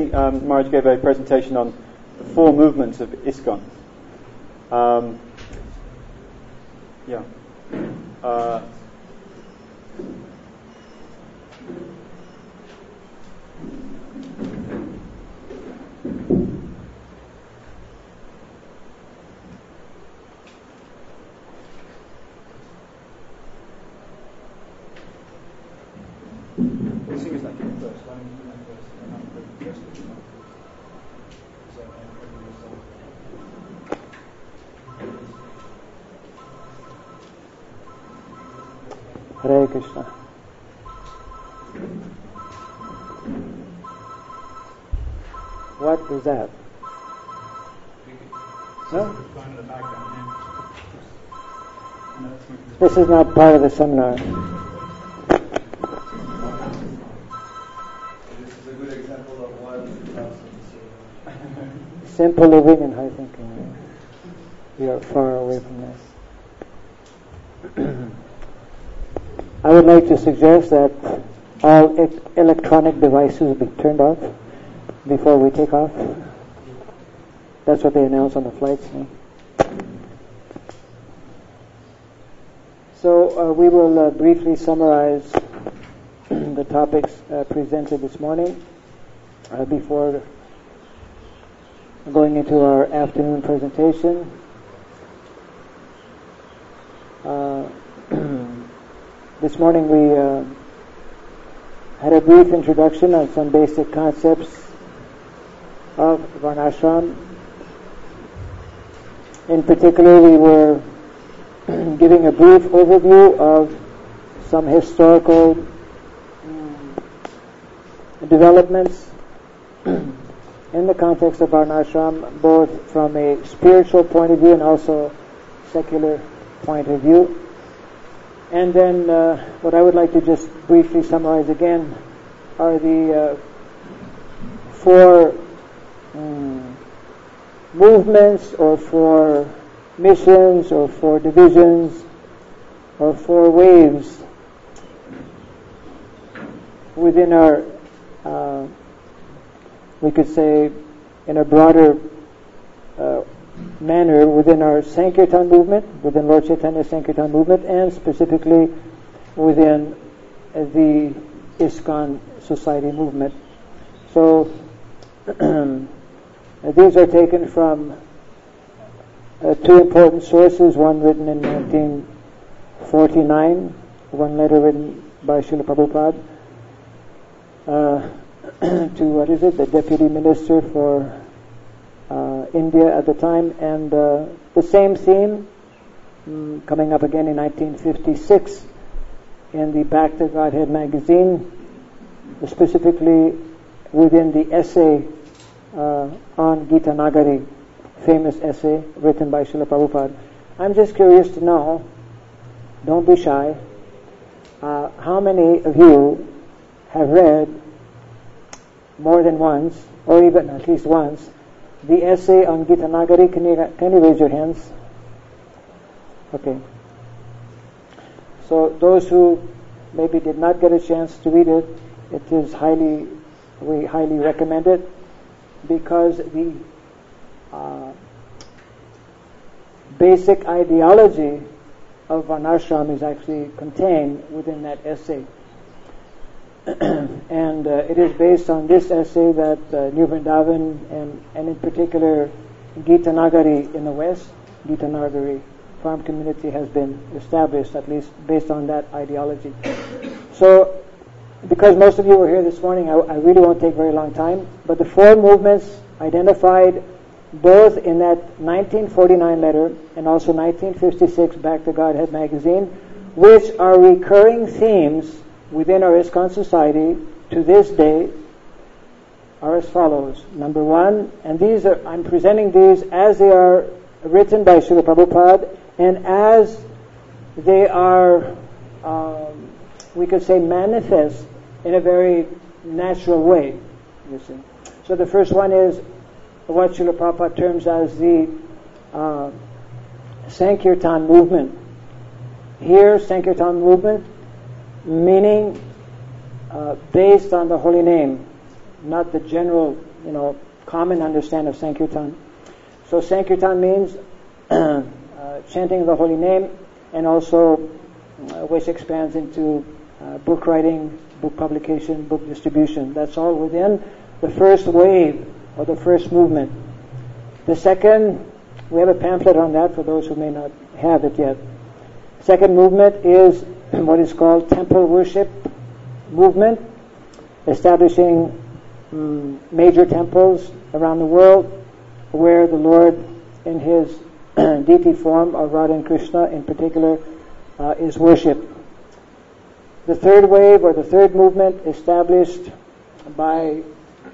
Maharaj gave a presentation on the four movements of ISKCON. Yeah. Hare Krishna. What is that? Huh? This is not part of the seminar. This is a good example of why we should have some. Simple living and high thinking. We are far away from this. I would like to suggest that all electronic devices be turned off before we take off. That's what they announce on the flights. So we will briefly summarize the topics presented this morning before going into our afternoon presentation. This morning we had a brief introduction on some basic concepts of Varnashram. In particular, we were giving a brief overview of some historical developments in the context of Varnashram, both from a spiritual point of view and also secular point of view. And then what I would like to just briefly summarize again are the four movements or four missions or four divisions or four waves within our, we could say in a broader manner, within our Sankirtan movement, within Lord Chaitanya's Sankirtan movement, and specifically within the ISKCON society movement. So these are taken from two important sources, one written in 1949, one letter written by Srila Prabhupada to, the Deputy Minister for India at the time, and the same theme coming up again in 1956 in the Back to Godhead magazine, specifically within the essay on Gita Nagari, famous essay written by Srila Prabhupada. I'm just curious to know, don't be shy, how many of you have read more than once, or even at least once, the essay on Gita Nagari? Can you raise your hands? Okay. So those who maybe did not get a chance to read it, we highly recommend it, because the basic ideology of Varnashram is actually contained within that essay. And it is based on this essay that New Vrindavan and in particular Gita Nagari in the West, Gita Nagari farm community has been established, at least based on that ideology. So, because most of you were here this morning, I really won't take very long time, but the four movements identified both in that 1949 letter and also 1956 Back to Godhead magazine, which are recurring themes within our ISKCON society to this day, are as follows. Number one, and I'm presenting these as they are written by Srila Prabhupada and as they are, we could say, manifest in a very natural way, you see. So the first one is what Srila Prabhupada terms as the Sankirtan movement. Here, Sankirtan movement, meaning based on the holy name, not the general common understand of Sankirtan. So Sankirtan means chanting of the holy name, and also which expands into book writing, book publication, book distribution. That's all within the first wave or the first movement. The second, we have a pamphlet on that for those who may not have it yet. Second movement is what is called temple worship movement, establishing major temples around the world where the Lord in His deity form of Radha and Krishna in particular is worshipped. The third wave or the third movement established by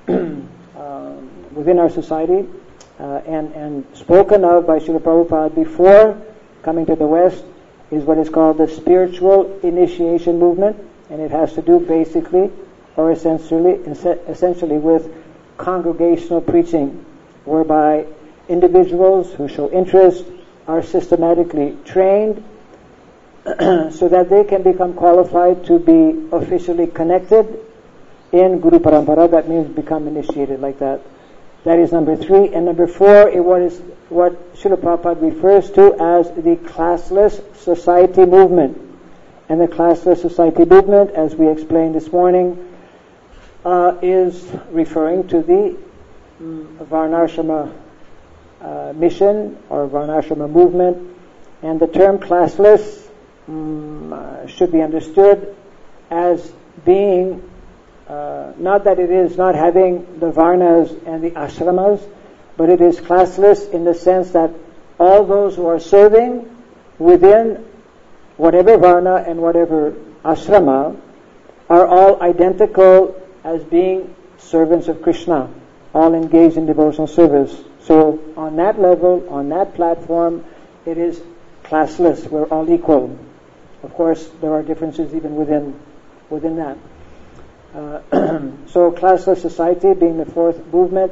within our society and spoken of by Srila Prabhupada before coming to the West is what is called the spiritual initiation movement, and it has to do basically or essentially with congregational preaching, whereby individuals who show interest are systematically trained so that they can become qualified to be officially connected in Guru Parampara. That means become initiated like that. That is number 3. And number 4 is what Srila Prabhupada refers to as the classless society movement. And the classless society movement, as we explained this morning, is referring to the Varnashrama mission or Varnashrama movement. And the term classless should be understood as being not that it is not having the Varnas and the Ashramas, but it is classless in the sense that all those who are serving within whatever Varna and whatever Ashrama are all identical as being servants of Krishna, all engaged in devotional service. So on that level, on that platform, it is classless. We're all equal. Of course, there are differences even within that. So classless society being the fourth movement.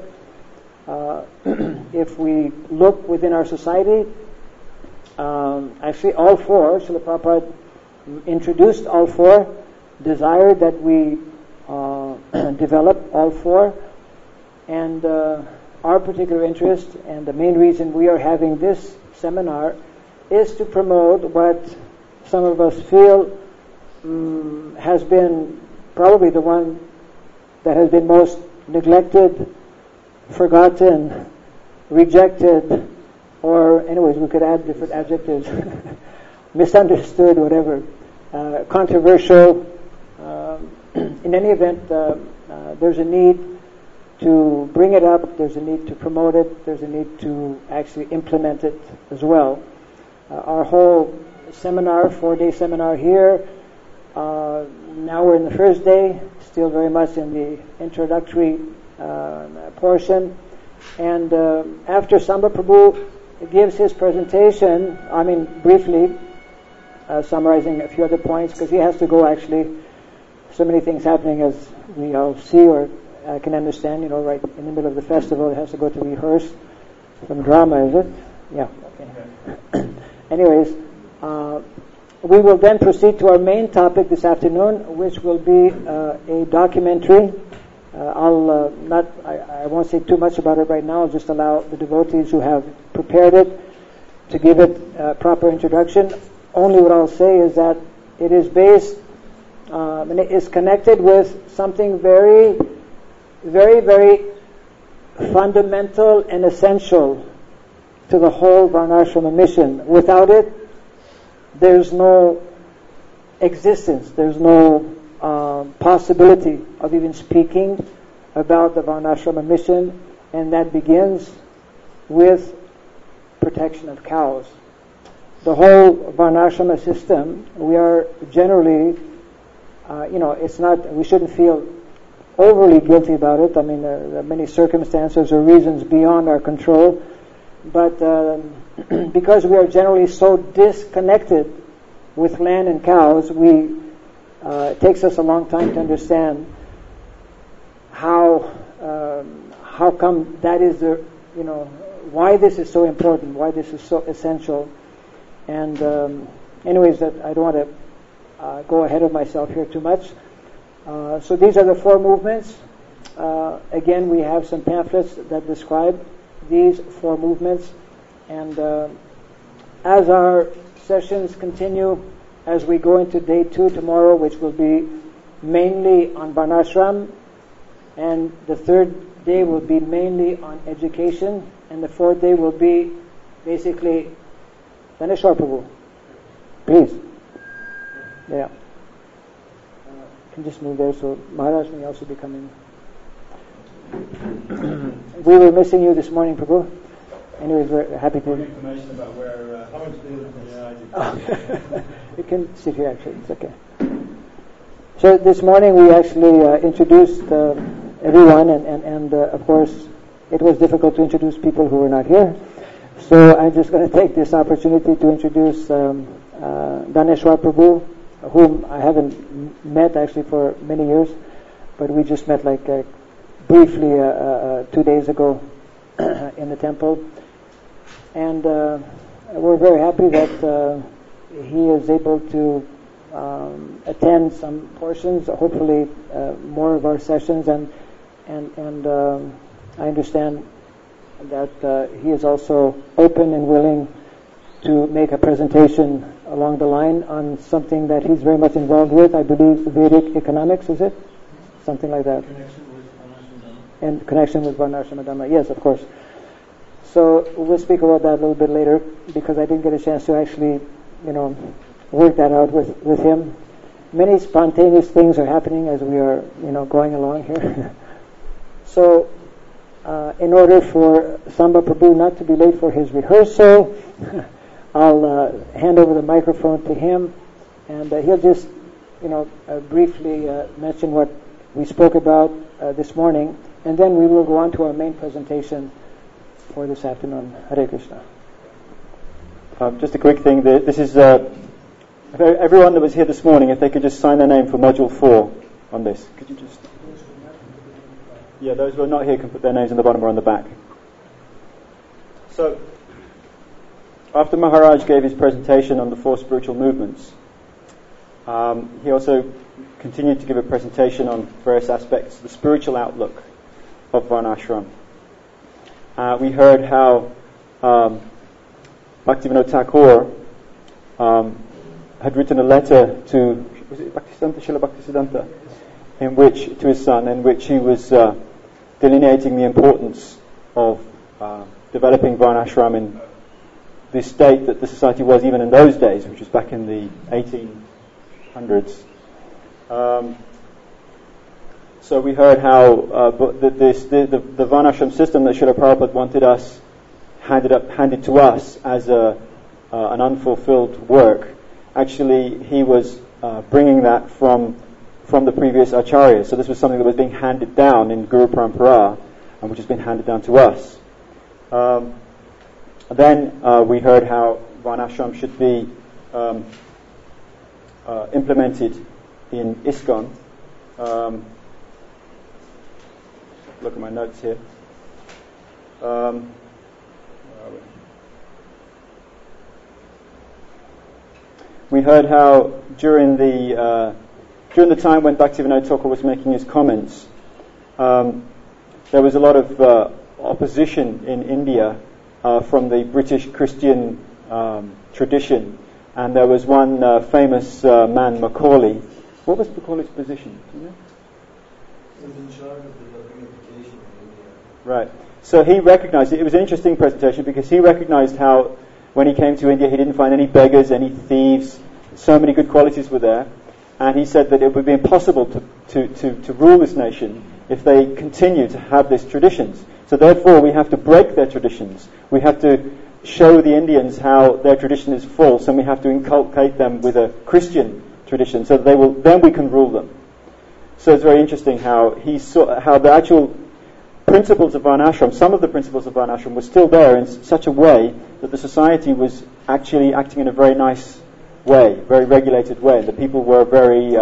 If we look within our society, actually all four, Srila Prabhupada introduced all four, desired that we develop all four, and our particular interest and the main reason we are having this seminar is to promote what some of us feel has been probably the one that has been most neglected, forgotten, rejected, or anyways, we could add different adjectives, misunderstood, whatever, controversial. In any event, there's a need to bring it up, there's a need to promote it, there's a need to actually implement it as well. Our whole seminar, 4-day seminar here, now we're in the first day, still very much in the introductory portion, and after Samba Prabhu gives his presentation, briefly summarizing a few other points, because he has to go actually, so many things happening as we all see or can understand, right in the middle of the festival, it has to go to rehearse some drama, is it? Yeah, okay. Anyways, we will then proceed to our main topic this afternoon, which will be a documentary. I won't say too much about it right now. I'll just allow the devotees who have prepared it to give it a proper introduction. Only what I'll say is that it is based and it is connected with something very, very, very fundamental and essential to the whole Varnashrama mission. Without it, there's no existence, there's no possibility of even speaking about the Varnashrama mission, and that begins with protection of cows. The whole Varnashrama system, we are generally, it's not, we shouldn't feel overly guilty about it. There are many circumstances or reasons beyond our control, but because we are generally so disconnected with land and cows, it takes us a long time to understand how come that is why this is so important, why this is so essential. And anyways, that I don't want to go ahead of myself here too much. So these are the four movements. again, we have some pamphlets that describe these 4 movements. And as our sessions continue, as we go into day 2 tomorrow, which will be mainly on Varnashram, and the 3rd day will be mainly on education, and the 4th day will be basically Dhaneshwar Prabhu. Please. Yeah. Can just move there so Maharaj may also be coming. We were missing you this morning, Prabhu. Anyways, we're happy to. Information about where how much you can sit here actually, it's okay. So this morning we actually introduced everyone, and of course it was difficult to introduce people who were not here. So I'm just going to take this opportunity to introduce Dhaneshwar Prabhu, whom I haven't met actually for many years, but we just met like briefly 2 days ago in the temple. And we're very happy that he is able to attend some portions, hopefully more of our sessions, and I understand that he is also open and willing to make a presentation along the line on something that he's very much involved with. I believe Vedic economics, is it? Something like that. And connection with Varnashram Dhamma. Yes, of course. So we'll speak about that a little bit later, because I didn't get a chance to actually, work that out with him. Many spontaneous things are happening as we are, going along here. So, in order for Samba Prabhu not to be late for his rehearsal, I'll hand over the microphone to him, and he'll just, briefly mention what we spoke about this morning, and then we will go on to our main presentation for this afternoon. Hare Krishna. Just a quick thing. This is everyone that was here this morning. If they could just sign their name for Module 4 on this. Could you just? Yeah, those who are not here can put their names on the bottom or on the back. So, after Maharaj gave his presentation on the 4 spiritual movements, he also continued to give a presentation on various aspects of the spiritual outlook of Varnashram. We heard how Bhaktivinoda Thakur had written a letter to, was it Bhaktisiddhanta, Srila Bhaktisiddhanta, to his son, in which he was delineating the importance of developing Varnashram in the state that the society was even in those days, which was back in the 1800s. So we heard how the Varnashram system that Srila Prabhupada wanted us handed to us as an unfulfilled work. Actually, he was bringing that from the previous acharyas. So this was something that was being handed down in Guru Parampara, and which has been handed down to us. Then we heard how Varnashram should be implemented in ISKCON. Look at my notes here. We heard how during the time when Bhaktivinoda Thakur was making his comments, there was a lot of opposition in India from the British Christian tradition, and there was one famous man, Macaulay. What was Macaulay's position? Do you know? He was in charge of the documentation in India. Right. So he recognized it. It was an interesting presentation because he recognized how when he came to India he didn't find any beggars, any thieves. So many good qualities were there. And he said that it would be impossible to rule this nation if they continue to have these traditions. So therefore we have to break their traditions. We have to show the Indians how their tradition is false, and we have to inculcate them with a Christian tradition so that then we can rule them. So it's very interesting how he saw how the actual principles of Varnashram, some of the principles of Varnashram were still there in such a way that the society was actually acting in a very nice way, very regulated way. The people were very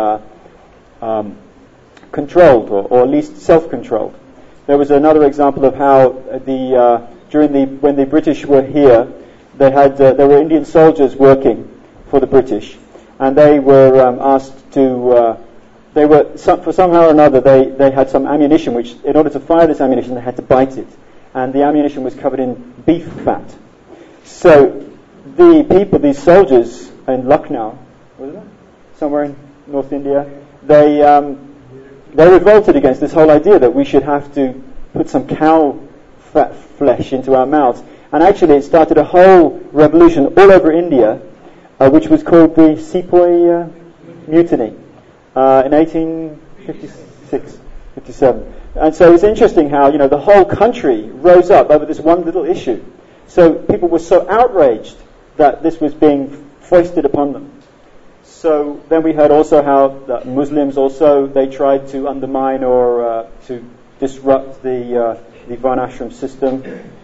controlled, or at least self-controlled. There was another example of how when the British were here, there were Indian soldiers working for the British, and they were asked to they were for somehow or another they had some ammunition which, in order to fire this ammunition, they had to bite it, and the ammunition was covered in beef fat. So these soldiers in Lucknow, was it somewhere in North India, they revolted against this whole idea that we should have to put some cow fat flesh into our mouths. And actually it started a whole revolution all over India, which was called the Sepoy Mutiny in 1856, 57. And so it's interesting how, the whole country rose up over this one little issue. So people were so outraged that this was being foisted upon them. So then we heard also how the Muslims also, they tried to undermine or to disrupt the Varnashram system.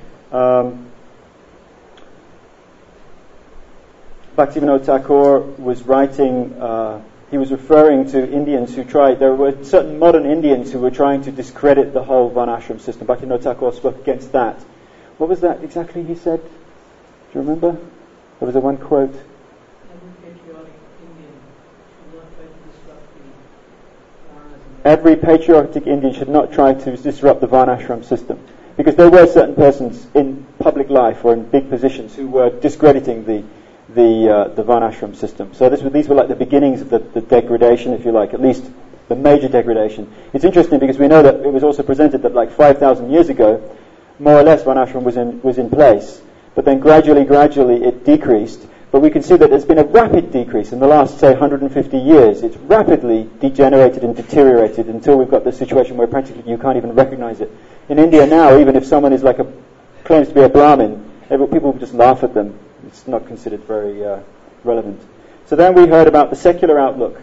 Bhaktivinoda Thakur was writing, he was referring to Indians who there were certain modern Indians who were trying to discredit the whole Varnashram system. Bhaktivinoda Thakur spoke against that. What was that exactly he said? Do you remember? There was one quote. Every patriotic Indian should not try to disrupt the Varnashram system. Because there were certain persons in public life or in big positions who were discrediting the Varnashram system. So these were like the beginnings of the degradation, if you like, at least the major degradation. It's interesting because we know that it was also presented that like 5,000 years ago, more or less Varnashram was in place. But then gradually it decreased. But we can see that there's been a rapid decrease in the last, say, 150 years. It's rapidly degenerated and deteriorated until we've got this situation where practically you can't even recognize it. In India now, even if someone is claims to be a Brahmin, people will just laugh at them. It's not considered very relevant. So then we heard about the secular outlook,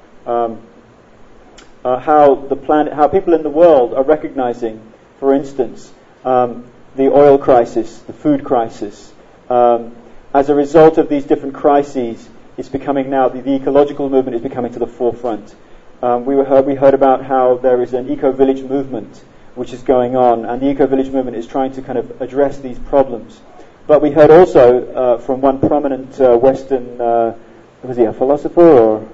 how people in the world are recognizing, for instance, the oil crisis, the food crisis. As a result of these different crises, it's becoming now the ecological movement is becoming to the forefront. We heard about how there is an eco-village movement which is going on, and the eco-village movement is trying to kind of address these problems. But we heard also from one prominent Western, was he a philosopher or?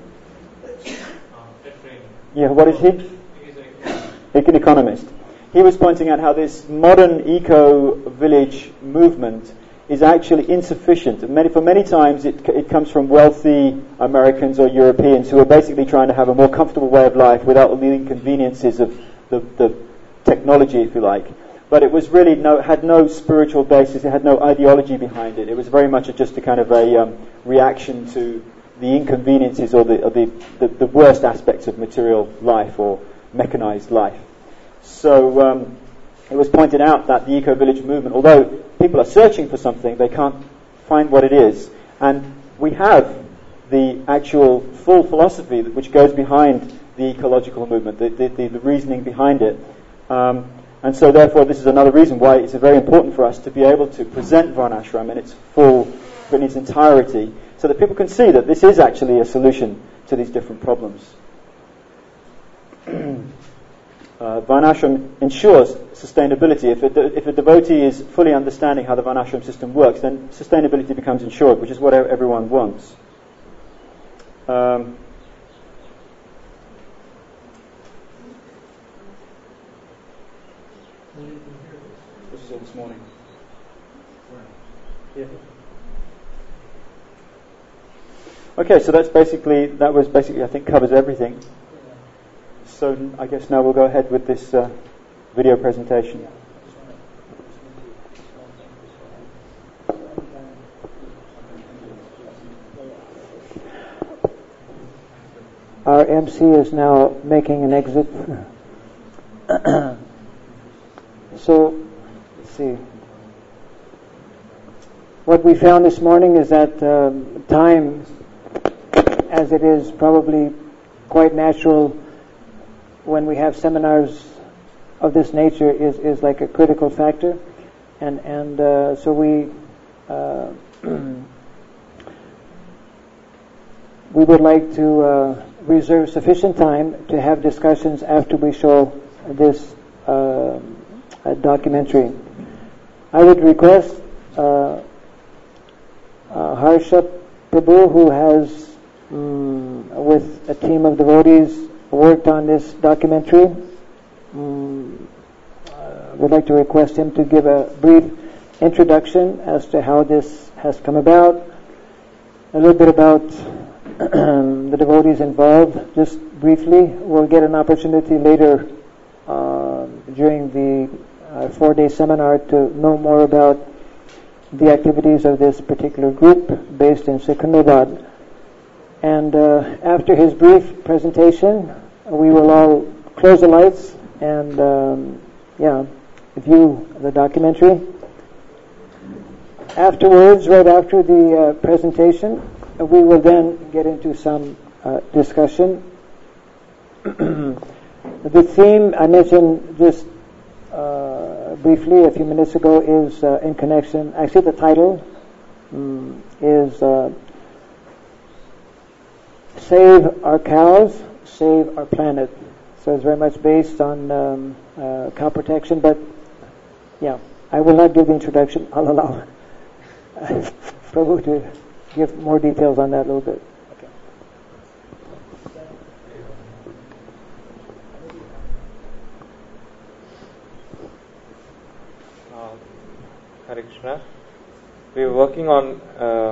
Yeah, what is he? An economist. He was pointing out how this modern eco-village movement is actually insufficient. For many times it comes from wealthy Americans or Europeans who are basically trying to have a more comfortable way of life without all the inconveniences of the technology, if you like. But it was really had no spiritual basis, it had no ideology behind it. It was very much just a kind of a reaction to the inconveniences or the worst aspects of material life or mechanized life. So it was pointed out that the eco-village movement, although people are searching for something, they can't find what it is. And we have the actual full philosophy which goes behind the ecological movement, the reasoning behind it. And so therefore this is another reason why it's very important for us to be able to present Varnashram in its entirety, so that people can see that this is actually a solution to these different problems. Varnashram ensures sustainability. If a devotee is fully understanding how the Varnashram system works, then sustainability becomes ensured, which is what everyone wants. This is all this morning. Yeah. Okay, so that was basically I think covers everything. So I guess now we'll go ahead with this video presentation. Our MC is now making an exit. So, let's see. What we found this morning is that time, as it is probably quite natural when we have seminars of this nature, is like a critical factor, and so we would like to reserve sufficient time to have discussions after we show this documentary. I would request Harsha Prabhu, who has with a team of devotees worked on this documentary. Would like to request him to give a brief introduction as to how this has come about, a little bit about the devotees involved, just briefly. We'll get an opportunity later during the 4-day seminar to know more about the activities of this particular group based in Secunderabad. And after his brief presentation, we will all close the lights and view the documentary. Afterwards, right after the presentation, we will then get into some discussion. The theme I mentioned just briefly a few minutes ago is in connection, actually the title is Save Our Cows, Save Our Planet. So it's very much based on cow protection, but I will not give the introduction. I'll allow Prabhu to give more details on that a little bit. Hare Krishna. We were working on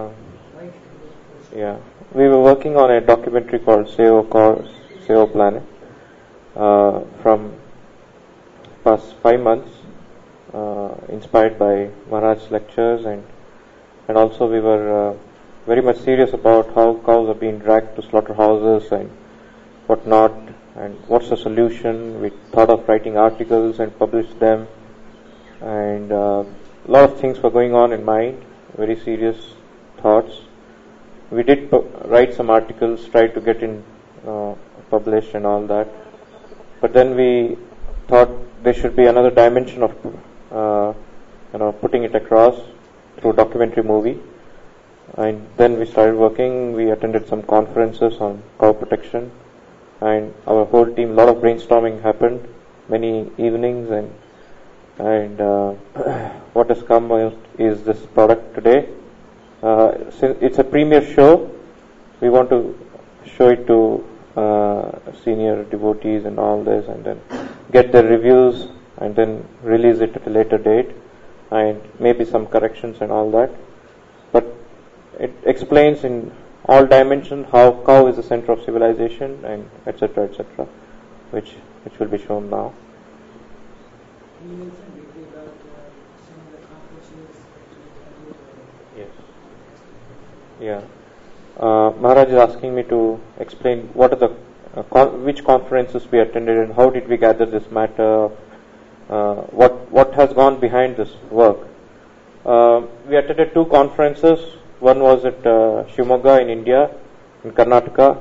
a documentary called Save Our Cows, Save Our Planet from past 5 months, inspired by Maharaj's lectures, and also we were very much serious about how cows are being dragged to slaughterhouses and whatnot, and what's the solution. We thought of writing articles and publish them, and a lot of things were going on in mind, very serious thoughts. We did write some articles, tried to get in published and all that, but then we thought there should be another dimension of putting it across through documentary movie. And then we started working. We attended some conferences on cow protection, and our whole team, a lot of brainstorming happened, many evenings, and what has come is this product today. Since it's a premiere show, we want to show it to senior devotees and all this, and then get their reviews, and then release it at a later date, and maybe some corrections and all that. But it explains in all dimensions how cow is the center of civilization, and etc., which will be shown now. You mentioned briefly about some of the conferences that you attended. Yes. Yeah. Maharaj is asking me to explain what are the which conferences we attended and how did we gather this matter. What has gone behind this work. We attended 2 conferences. One was at Shimoga in India, in Karnataka.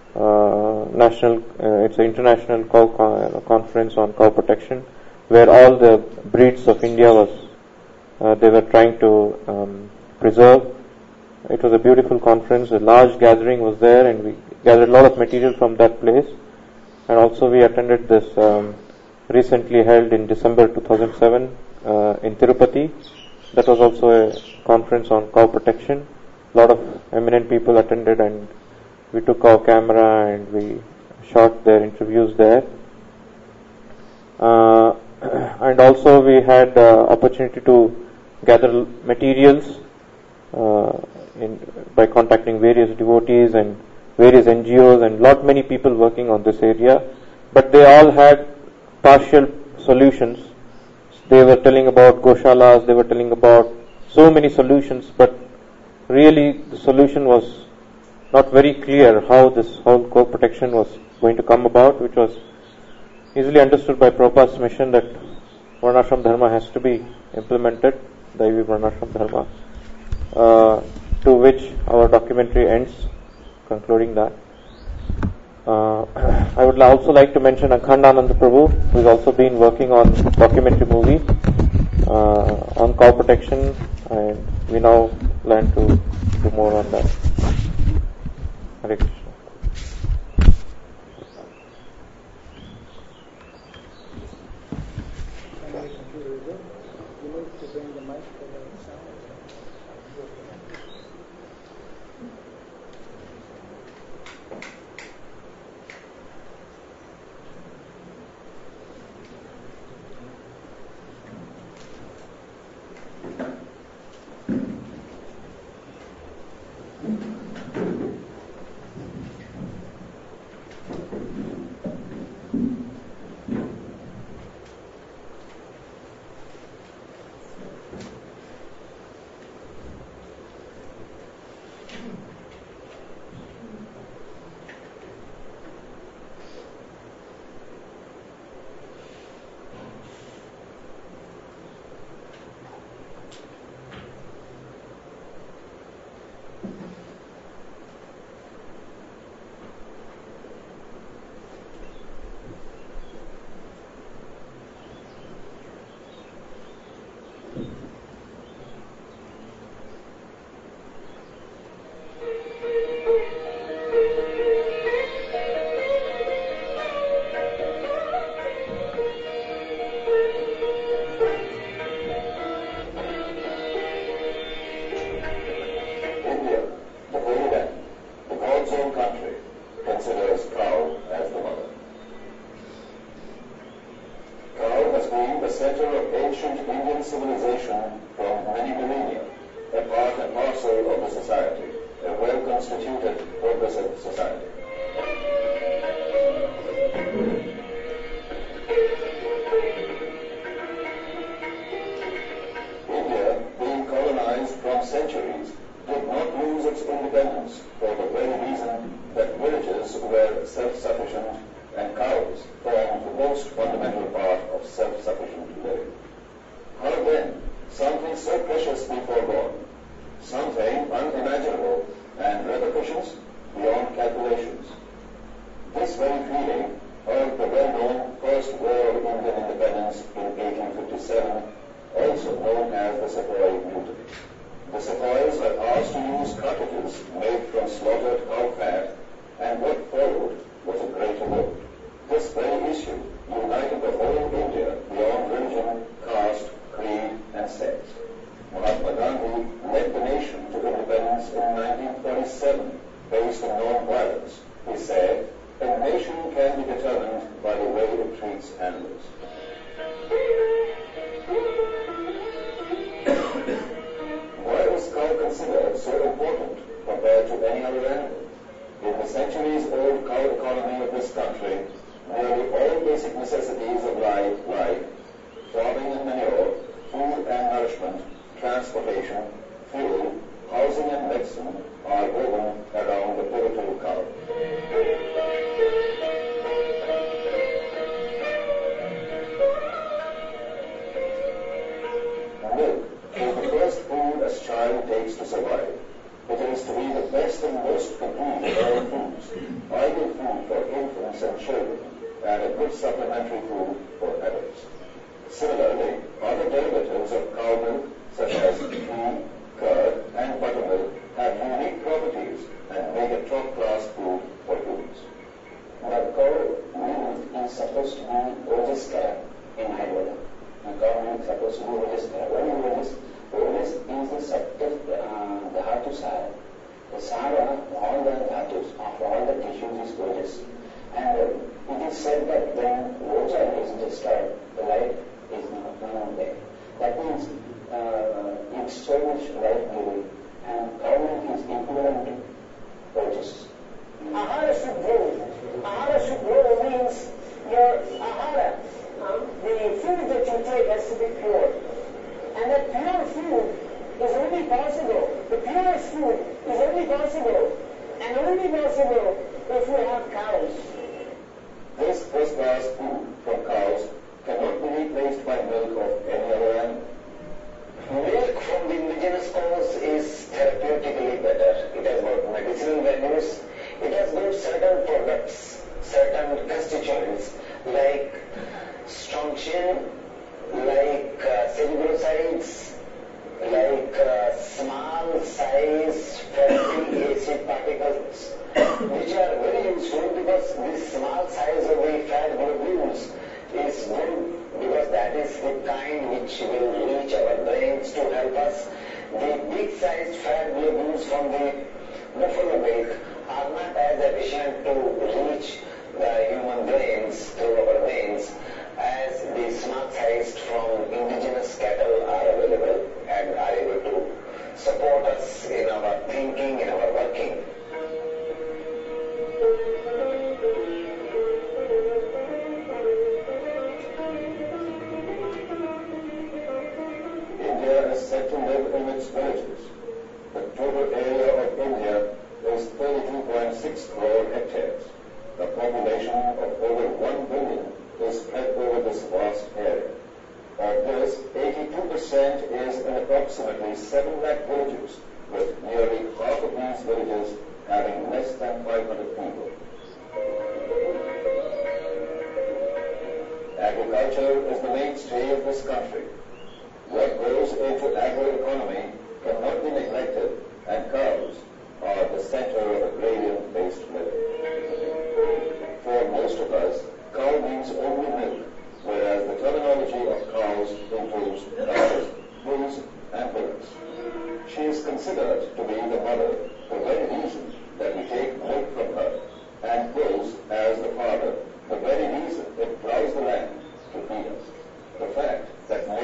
It's an international cow conference on cow protection, where all the breeds of India they were trying to preserve. It was a beautiful conference. A large gathering was there, and we gathered a lot of material from that place. And also we attended this recently held in December 2007 in Tirupati. That was also a conference on cow protection. A lot of eminent people attended, and we took our camera and we shot their interviews there. And also we had opportunity to gather materials by contacting various devotees and various NGOs and many people working on this area, but they all had partial solutions. They were telling about Goshalas, they were telling about so many solutions, but really the solution was not very clear how this whole cow protection was going to come about, which was easily understood by Prabhupada's mission that Varnashram Dharma has to be implemented, Daivi Varnashram Dharma, to which our documentary ends, concluding that. I would also like to mention Akhandananda Prabhu, who has also been working on documentary movie on cow protection, and we now plan to do more on that. Hare Krishna. of ancient Indian civilization from many millennia, a part and parcel of the society, a well-constituted, progressive society. India, being colonized from centuries, did not lose its independence for the very reason that villages were self-sufficient and cows formed the most fundamental part of self-sufficient living. How then something so precious be forgone, something unimaginable, and repercussions beyond calculations? This very feeling of the well-known First War of Indian Independence in 1857, also known as the Sepoy Mutiny. The Sepoys were asked to use cartridges made from slaughtered cow fat, and what followed was a great revolt. This very issue united the whole India beyond religion, caste, creed, and sex. Mahatma Gandhi led the nation to independence in 1947 based on non-violence. He said, "A nation can be determined by the way it treats animals." Why was cow considered so important compared to any other animal? In the centuries-old cow economy of this country, nearly all basic necessities of life like farming and manure, food and nourishment, transportation, fuel, housing and medicine are woven around the pivotal cow. Milk is the first food a child takes to survive. It is to be the best and most complete of all foods, ideal food for infants and children, and a good supplementary food for adults. Similarly, other derivatives of cow milk, such as ghee, curd, and buttermilk, have unique properties and make a top-class food for humans. The cow milk is supposed to be Ojiskara in Ayurveda. The cow milk is supposed to be Ojiskara. What is Ojis? Ojis is the subtle dhatu sara. The sara, all the dhatus of all the tissues is Ojis. And it is said that when Oja is destroyed, the life is not there. That means it's so much life-giving, and cow milk is equivalent to Ojis. Ahara should grow. Ahara should grow means your ahara, the food that you take has to be pure. And that pure food is only possible, the purest food is only possible, and only possible if you have cows. This first-class food from cows cannot be replaced by milk of any other animal. Milk from the indigenous cows is therapeutically better. It has got medicinal values. It has got certain products, certain constituents like strontium, like cerebrosides, like small size fatty acid particles, which are very useful because this small size of the fat globules is good because that is the kind which will reach our brains to help us. The big sized fat globules from the buffalo milk are not as efficient to reach the human brains through our veins as the small sized from indigenous cattle are available and are able to support us in our thinking, in our working. India is said to live in its villages. The total area of India is 32.6 crore hectares. The population of over 1 billion is spread over this vast area. Of this, 82% is in approximately 7 lakh villages, with nearly half of these villages having less than 500 people. Agriculture is the mainstay of this country. What goes into agroeconomy cannot be neglected, and cows are the center of agrarian-based living. For most of us, cow means only milk, whereas the terminology of cows includes cows, bulls, and bullocks. She is considered to be the mother, the very reason that we take milk from her, and bulls as the father, the very reason it plows the land to feed us. The fact that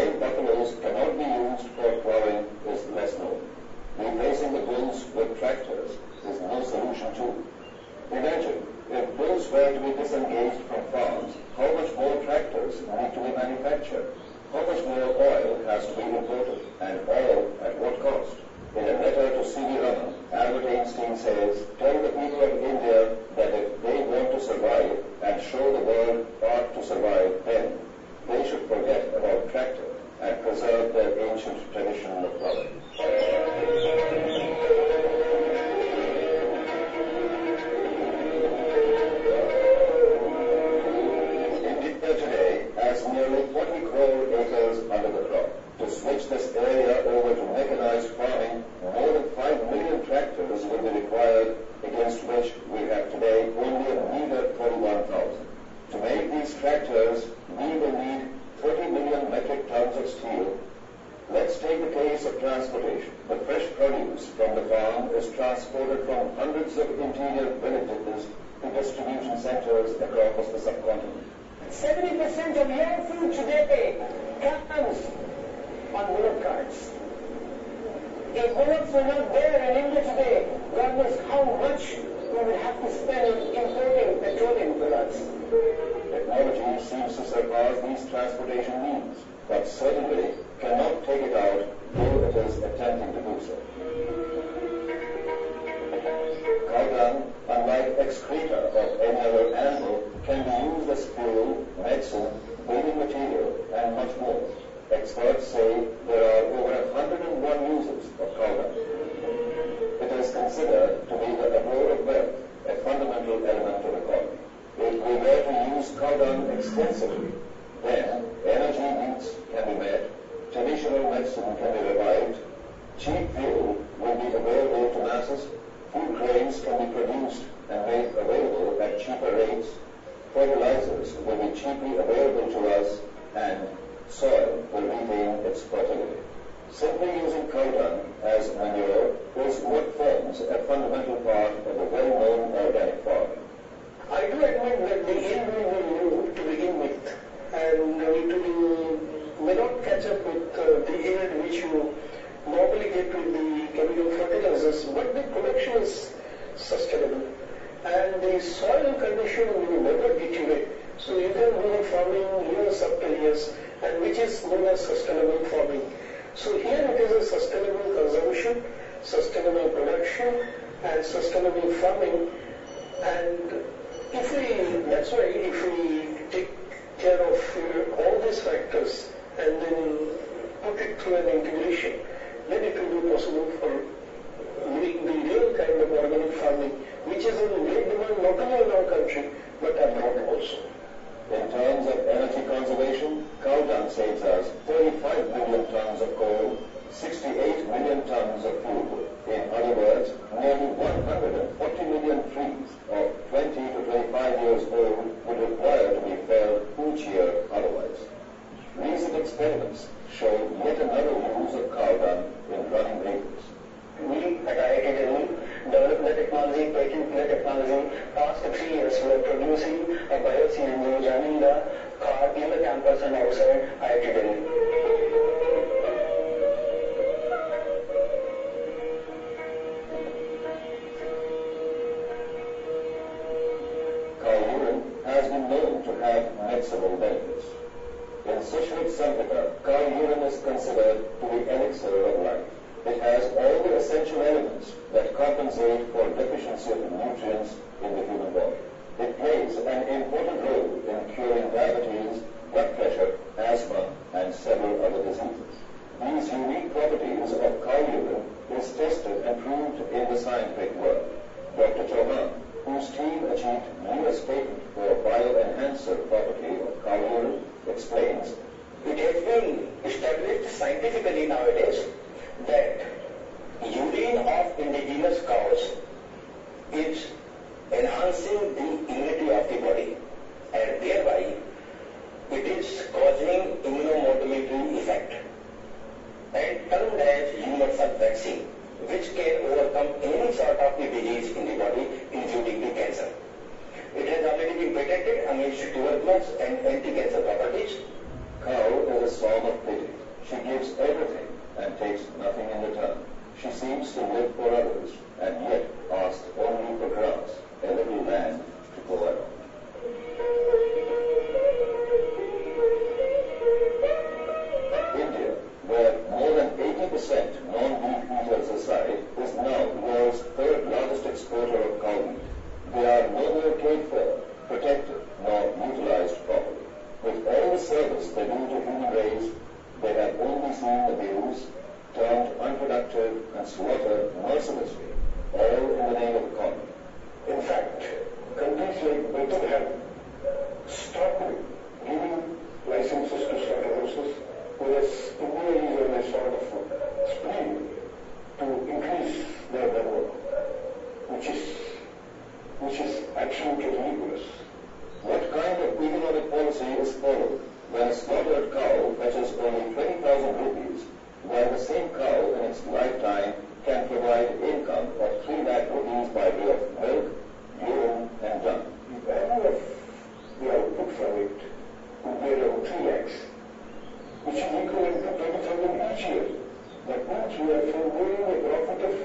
oil has to be imported, and all at what cost? In a letter to C.V. Raman, Albert Einstein says, tell the people of India that if they want to survive and show the world art to survive, then they should forget about tractor and preserve their ancient tradition of plowing. India today has nearly 40 crore acres under the crop. To switch this area over to mechanized farming, more than 5 million tractors will be required, against which we have today only a meager 31,000. To make these tractors, we will need 30 million metric tons of steel. Let's take the case of transportation. The fresh produce from the farm is transported from hundreds of interior villages to distribution centers across the subcontinent. 70% of your food today comes on bullock carts. If bullocks were not there in India today, God knows how much we would have to spend on importing petroleum products. Technology seems to surpass these transportation means, but certainly cannot take it out, though it is attempting to do so. Cow dung, unlike excreta of any other animal, can be used as fuel, medicine, building material, and much more. Experts say there are over 101 uses of cow dung. It is considered to be the abode of wealth, a fundamental element of economy. If we were to use cow dung extensively, then energy needs can be met, traditional medicine can be revived, cheap fuel will be available to masses, food grains can be produced and made available at cheaper rates, fertilizers will be cheaply available to us, and soil will retain its fertility. Simply using cow dung as manure is what forms a fundamental part of the well-known organic farming. I do admit that the yield will be low to begin with, and it may not catch up with the yield which you normally get with the chemical fertilizers, but the production is sustainable, and the soil condition will never deteriorate. So you can do the farming years after years, and which is known as sustainable farming. So here it is a sustainable consumption, sustainable production, and sustainable farming. And that's why if we take care of all these factors and then put it through an integration, then it will be possible for doing the real kind of organic farming, which is in great demand not only in our country, but abroad also. In terms of energy conservation, cow dung saves us 35 million tons of coal, 68 million tons of fuel. In other words, nearly 140 million trees of 20 to 25 years old would require to be felled each year otherwise. Recent experiments show yet another use of cow dung in running vehicles. We at IIT Delhi developed the technology, patented the technology. Past 3 years we are producing a bio-CNG running the car in the campus and outside IIT Delhi. Cow urine has been known to have medicinal benefits. In Sushruta Samhita, cow urine is considered to be elixir of life. It has all the essential elements that compensate for deficiency of nutrients in the human body. It plays an important role in curing diabetes, blood pressure, asthma, and several other diseases. These unique properties of cow urine is tested and proved in the scientific world. Dr. Chauhan, whose team achieved US patent for bioenhancer property of cow urine, explains, it has been established scientifically nowadays that urine of indigenous cows is enhancing the immunity of the body, and thereby it is causing immunomodulatory effect and termed as universal vaccine, which can overcome any sort of the disease in the body, including the cancer. It has already been patented against tuberculosis and anti-cancer properties. Cow is a song of pity. She gives everything and takes nothing in return. She seems to live for others, and yet asks only for grass, a little land to go around. India unseen abuse, turned unproductive and slaughtered mercilessly, all in the name of economy. In fact, countries like Britain have stopped giving licenses to slaughterhouses, whereas India is on a sort of spree to increase their number, which is absolutely ridiculous. What kind of economic policy is followed when a slaughtered cow fetches only 20,000 rupees, while the same cow in its lifetime can provide income of 3 lakh rupees by way of milk, urine, and dung? The value of the output from it would be around 3 lakhs, which is equivalent to 20,000 each year. That means we are foregoing a profit of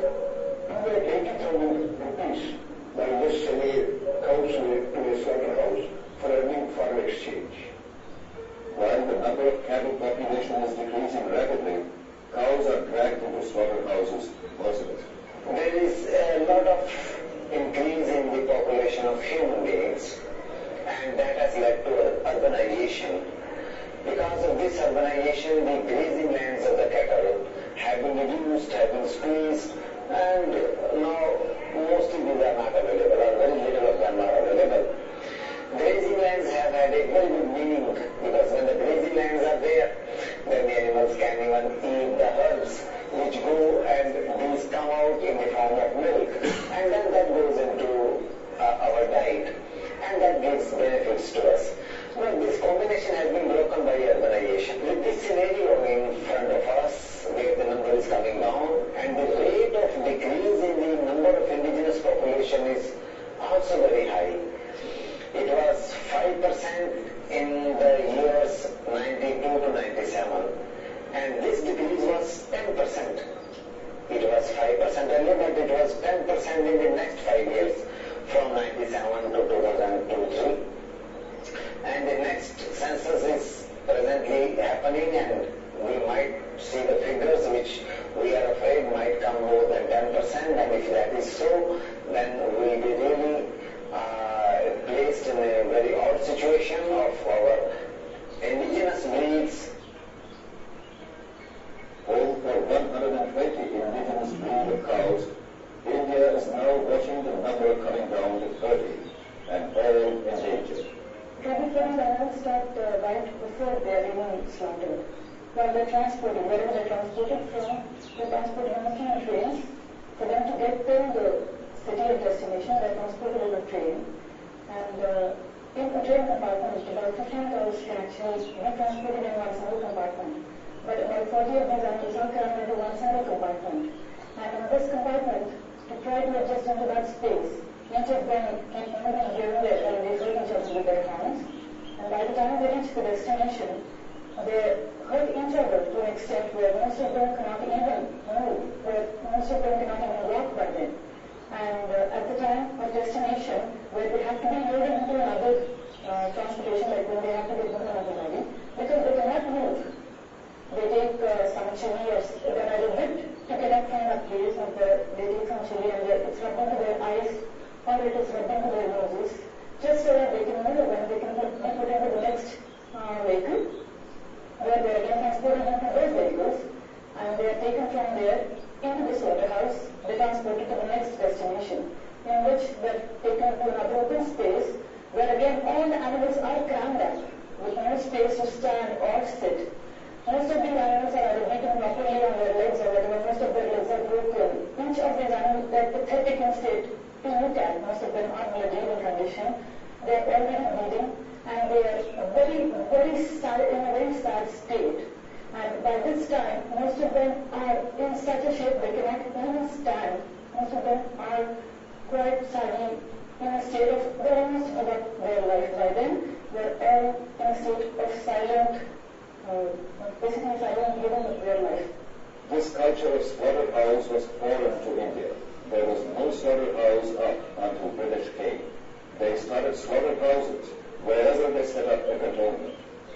280,000 rupees by just selling cows to a slaughterhouse for earning foreign exchange. While the number of cattle population is decreasing rapidly, cows are dragged into slaughterhouses mercilessly. There is a lot of increase in the population of human beings, and that has led to urbanization. Because of this urbanization, the grazing lands of the cattle have been reduced, have been squeezed, and now mostly these are not available, or very little of them are available. Grazing lands have had a very good meaning, because when the grazing lands are there, then the animals can even eat the herbs which go, and these come out in the form of milk, and then that goes into our diet, and that gives benefits to us. But this combination has been broken by urbanization. With this scenario in front of us, where the number is coming down, and the rate of decrease in the number of indigenous population is also very high. It was 5% in the years 92 to 97, and this decrease was 10%. It was 5% earlier, but it was 10% in the next 5 years, from 97 to 2002-3. And the next census is presently happening, and we might see the figures which we are afraid might come more than 10%, and if that is so, then we'll be really placed in a very odd situation of our indigenous breeds. Home for 120 indigenous breed of cows, India is now watching the number coming down to 30, and all endangered. Tributaries animals that died before they are even slaughtered. While they're transported, wherever they're transported from, they're transported on the trains. For them to get to the city of destination, they're transported on a train. And in a train compartment, about 15 cows can actually be transported in one single compartment. But about 40 of these animals are crammed into one single compartment. And in this compartment, to try to adjust into that space, each of them can only be given their and they hurt each other with their hands. And by the time they reach the destination, they hurt each other to an extent where most of them cannot even move, where most of them cannot even walk by then. And at the time of destination, where they have to be loaded into another transportation, like when they have to get into another body, because they cannot move. They take some chili, or they're either whipped to get up from that place, or they take some chili and it's rubbed into their eyes, or it is rubbed into their noses, just so that they can move and they can be put into the next vehicle, where they are again transported into those vehicles, and they are taken from there into the slaughterhouse. They are transported to the next destination, in which they are taken to another open space, where again all the animals are crammed up, with no space to stand or sit. Most of these animals are either beaten properly on their legs, or whatever. Most of their legs are broken. Each of these animals, they are pathetic in state to look at. Most of them are in a bleeding condition. They are already bleeding, and they are very sad, in a very sad state. And by this time, most of them are in such a shape they cannot even stand. Most of them are quite sadly in a state of, they almost forgot their life by then. They're all in a state of silent, basically silent living of their life. This culture of slaughterhouse was foreign to India. There was no slaughterhouse up until British came. They started slaughterhouses wherever they set up a cantonment.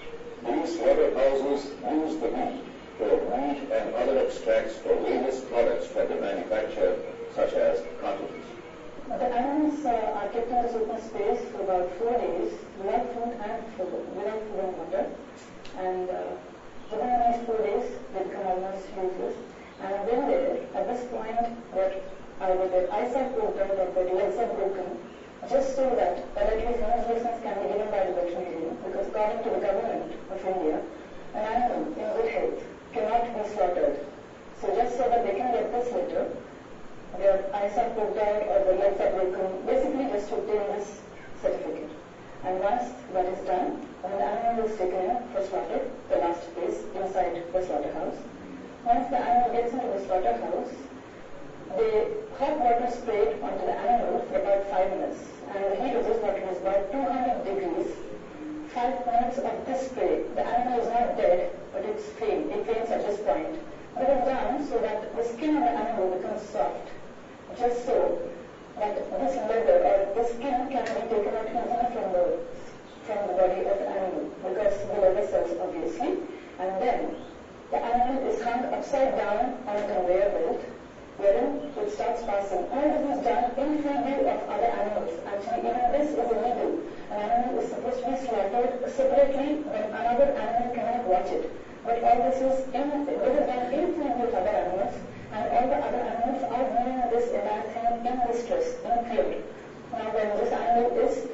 These slaughterhouses used the meat for meat and other extracts for various products that they manufactured, such as cartridges. The animals are kept in this open space for about 4 days, without food and water. And within these 4 days, they become farmers uses. And when there, at this point, either their eyes are poked out or their legs are broken, just so that at least no lessons can be given by the veterinarian, because according to the government of India, an animal in good health cannot be slaughtered. So just so that they can get this litter, their eyes are poked out or their legs are broken, basically just to obtain this certificate. And once that is done, when the animal is taken in for slaughter, the last place inside the slaughterhouse, once the animal gets into the slaughterhouse, the hot water sprayed onto the animal for about 5 minutes. And the heat of this water is about 200 degrees. 5 minutes of this spray, the animal is not dead, but it's faint. It faints at this point. It is done so that the skin of the animal becomes soft, just so that this leather or the skin can be taken out easily from the body of the animal, because the leather cells obviously. And then the animal is hung upside down on a conveyor belt, wherein it starts passing. All this is done in full view of other animals. Actually, even this is illegal. An animal is supposed to be slaughtered separately when another animal cannot watch it. But all this is done in full view of other animals, and all the other animals are viewing this entire thing in distress, in fear. Now, when this animal is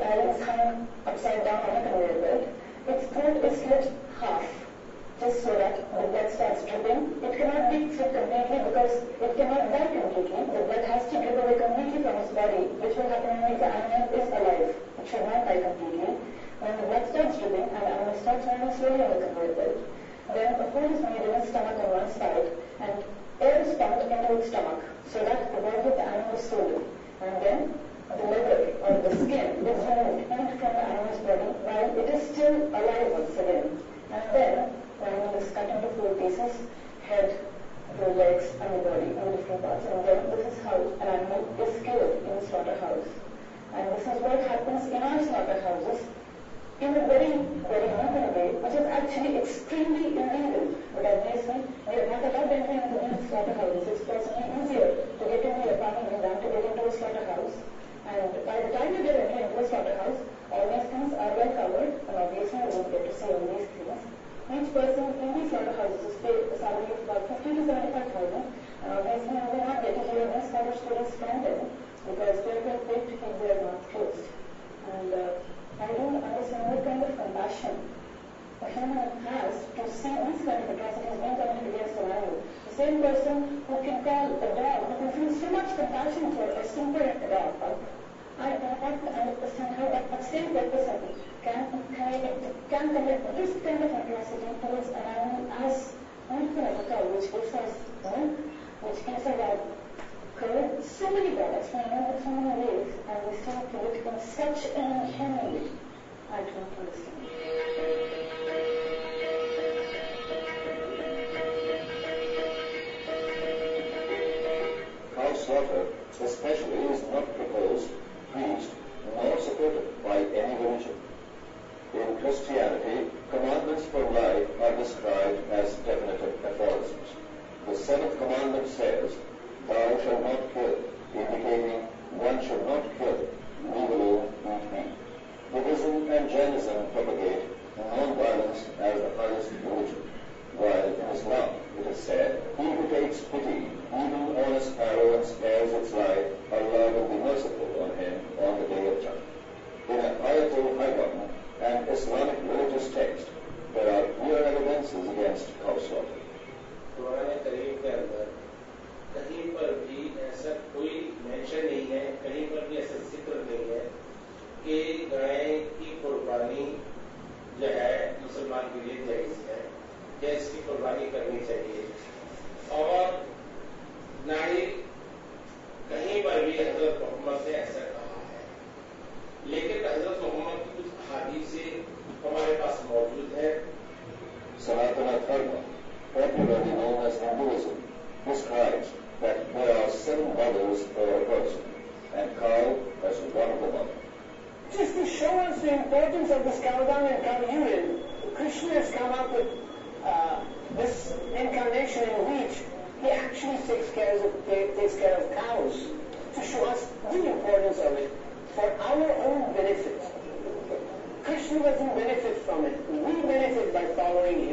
hung upside down on a conveyor belt, its throat is slit half, just so that the blood starts dripping. It cannot be slit completely because it cannot die completely. The blood has to drip away completely from its body, which will happen only if the animal is alive. It should not die completely. When the blood starts dripping and the animal starts moving slowly on the conveyor belt, then a hole is made in its stomach on one side and air is pumped into its stomach so that the body of the animal is swollen. And then the leather or the skin is removed from the animal's body while it is still alive once again. And then the animal is cut into 4 pieces, head, the legs, and the body in different parts. And then this is how an animal is killed in the slaughterhouse. And this is what happens in our slaughterhouses in a very, very open way, which is actually extremely illegal. But obviously, we are not allowed entry into these slaughterhouses. It's possibly easier to get into a apartment than to get into a slaughterhouse. And by the time you get entry into a slaughterhouse, all these things are well covered, and obviously we won't get to see all these things. Each person in these slaughterhouses is paid a salary of about 50 to 75,000, and obviously we will not get to hear these kind of stories from them, because they are being paid to keep their mouth closed. And I don't understand what kind of compassion a human has to see these kind of atrocities being committed against an animal. The same person who can call a dog, who can feel so much compassion for a simple dog, I don't understand how that same person can commit this kind of atrocity towards an animal as anything like a cow, which gives us milk, which gives us our curd, so many products, we know in so many ways, and we still do it in such an inhuman way. I don't understand. Cow slaughter, especially, is not proposed, preached, nor supported by any religion. In Christianity, commandments for life are described as definitive aphorisms. The 7th commandment says, "Thou shalt not kill," indicating one should not kill, leave alone eat meat. Buddhism and Jainism propagate non-violence as the highest religion, while in Islam it is said, "He who takes pity even on a sparrow and spares its life, Allah will be merciful on him on the day of judgment." In Ayatul Haywan, an Islamic religious text, there are clear evidences against cow slaughter. Quran करीम के अंदर कहीं पर भी ऐसा कोई mention नहीं है, कहीं पर भी ऐसा जिक्र नहीं है कि गाय की कुर्बानी जो है मुसलमान के लिए जायज है या इसकी कुर्बानी करनी चाहिए। और ना ही कहीं पर भी हजरत मोहम्मद ने ऐसा कहा है, लेकिन हजरत मोहम्मद की कुछ हदीसें हमारे पास मौजूद है। Sanatana Dharma, popularly known as Hinduism, describes that there are 7 mothers for a person, and cow as one of the mothers. Just to show us the importance of this cow dung and cow urine, Krishna has come up with this incarnation in which he actually takes care of cows to show us the importance of it for our own benefit. Krishna doesn't benefit from it. We benefit by following him.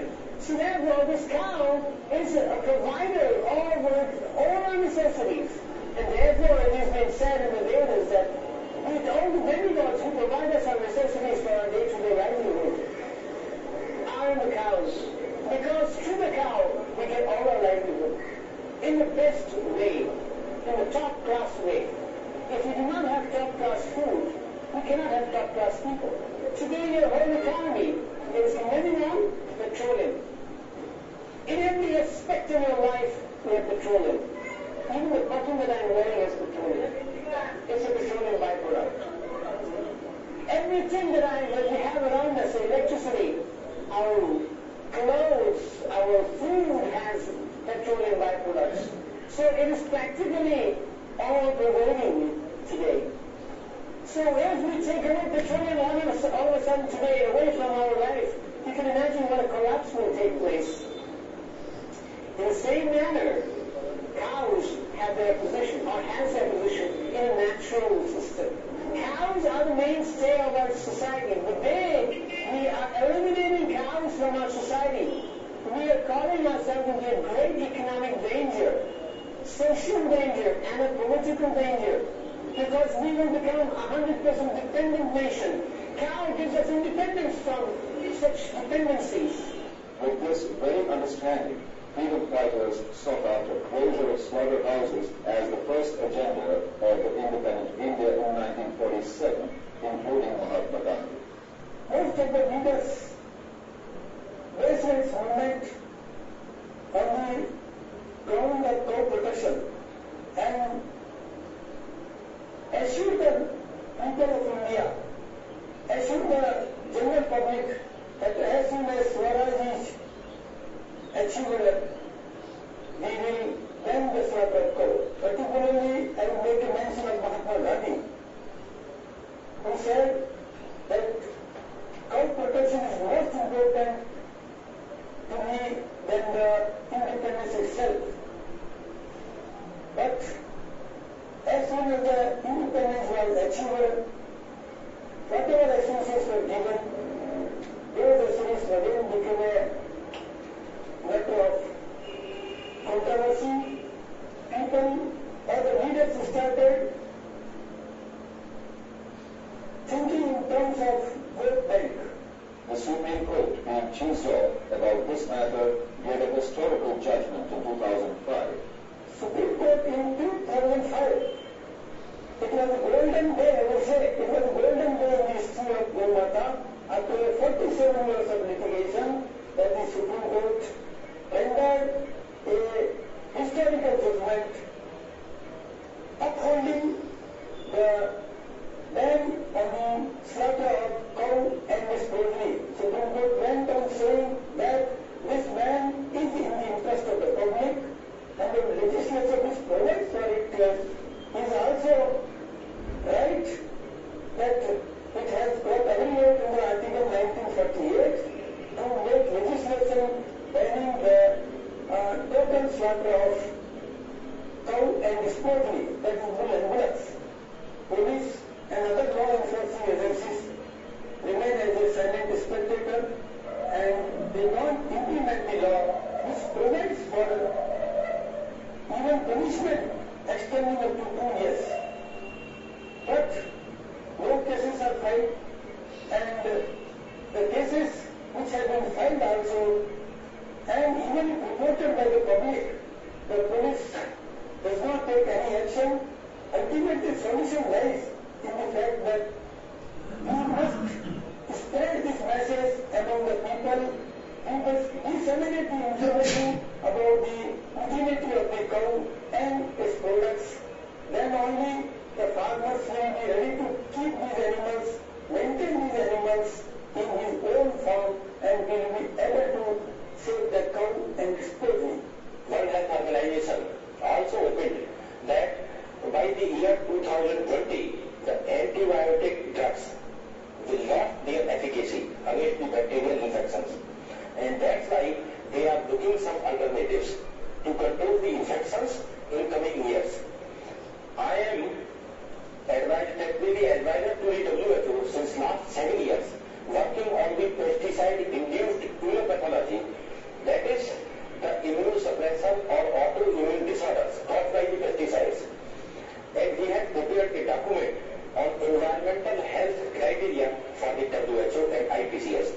So therefore, this cow is a provider of all our necessities. And therefore, it has been said in the Vedas that with all the demigods who provide us our necessities for our day-to-day livelihood are the cows. Because through the cow, we get all our livelihood in the best way, in the top-class way. If we do not have top-class food, we cannot have top-class people. Today, your whole economy is living on petroleum. In every aspect of your life, we have petroleum. Even the button that I'm wearing is petroleum. It's a petroleum byproduct. Everything that we have around us, electricity, our clothes, our food has petroleum byproducts. So it is practically all pervading today. So if we take away petroleum all of a sudden today away from our life, you can imagine what a collapse will take place. In the same manner, cows have their position, or has their position, in a natural system. Cows are the mainstay of our society. The day we are eliminating cows from our society, we are calling ourselves into a great economic danger, social danger, and a political danger, because we will become a 100% dependent nation. Cow gives us independence from such dependencies. With this very understanding, freedom fighters sought after closure of slaughterhouses as the first agenda of the independent India in 1947, including Mahatma Gandhi. Most of the leaders based its movement on the ground of cow protection and assured the people of India, assured the general public that as soon as Swaraj is achieved, we will end the slaughter of cow. Particularly, I will make a mention of Mahatma Gandhi, who said that cow protection is most important to me than the independence itself. But as soon as the independence was achieved, whatever assurances were given, those assurances again became a matter of controversy. People or the leaders started thinking in terms of vote bank. The Supreme Court, being chisel about this matter, gave a historical judgment in 2005. Supreme Court in 2005, it was a golden day, I would say, it was a golden day in the history of Golmata. After 47 years of litigation, that the Supreme Court rendered a historical judgment upholding the ban on the slaughter of cow and its poultry. Supreme Court went on saying that this ban is in the interest of the public, and the legislature which provides for it is also right that it has got agreement in the Article 1948 to make legislation banning the total slaughter of cow and its poultry, that is bull and bullocks. Police and other law enforcing agencies remain as a silent spectator, and they don't implement the law which provides for even punishment extending up to 2 years. But no cases are filed, and the cases which have been filed also, and even reported by the public, the police does not take any action. Ultimately, the solution lies in the fact that we must spread this message among the people. We must disseminate the information about the utility of the cow and its products. Then only the farmers will be ready to keep these animals, maintain these animals in his own farm, and will be able to save the cow and its poultry. World Health Organization also opined that by the year 2020, the antibiotic drugs will lose their efficacy against the bacterial infections. And that's why they are looking some alternatives to control the infections in coming years. I am technically advisor to the WHO since last 7 years, working on the pesticide-induced tumour pathology That is the immunosuppression or autoimmune disorders caused by the pesticides. And he had prepared a document on environmental health criteria for the WHO and IPCS.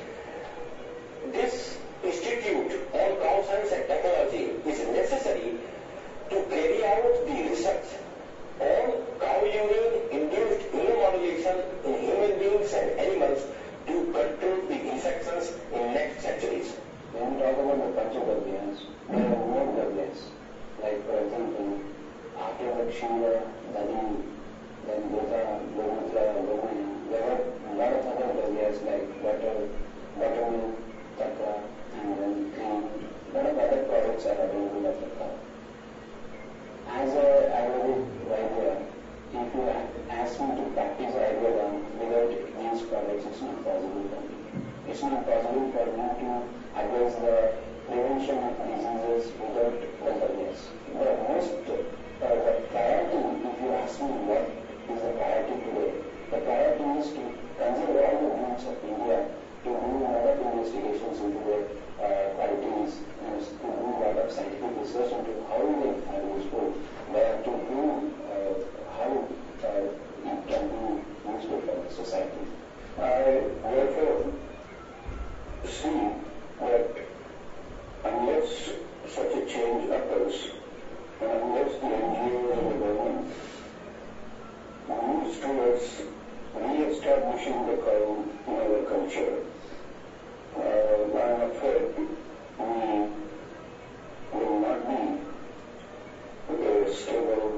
This institute on cow science and technology is necessary to carry out the research on cow urine-induced immunomodulation in human beings and animals to control the infections in next centuries. When we talk about the Panchagavyanas, there are more Gavyas. Like, for example, after the Shiva, Nadi, then Gota, Gomutra, Gomaya, there were a lot of other Gavyas like buttermilk, Taka, and then cream. A lot of other products are available at the cow. As an Ayurvedic Vaidya, if you ask me to practice Ayurveda without these products, it's not possible for me. It's not possible for me to advise the prevention of diseases without the Gavyas. The most priority, if you ask me what is the priority today, the priority is to consider all the needs of India, to do a lot of investigations into the qualities, and to do a lot of scientific research into how the animal is food, to do how it can be useful for the society. I therefore see that unless such a change occurs, and unless the NGOs and the government moves towards re-establishing the cow in our culture, I'm afraid we will not be a stable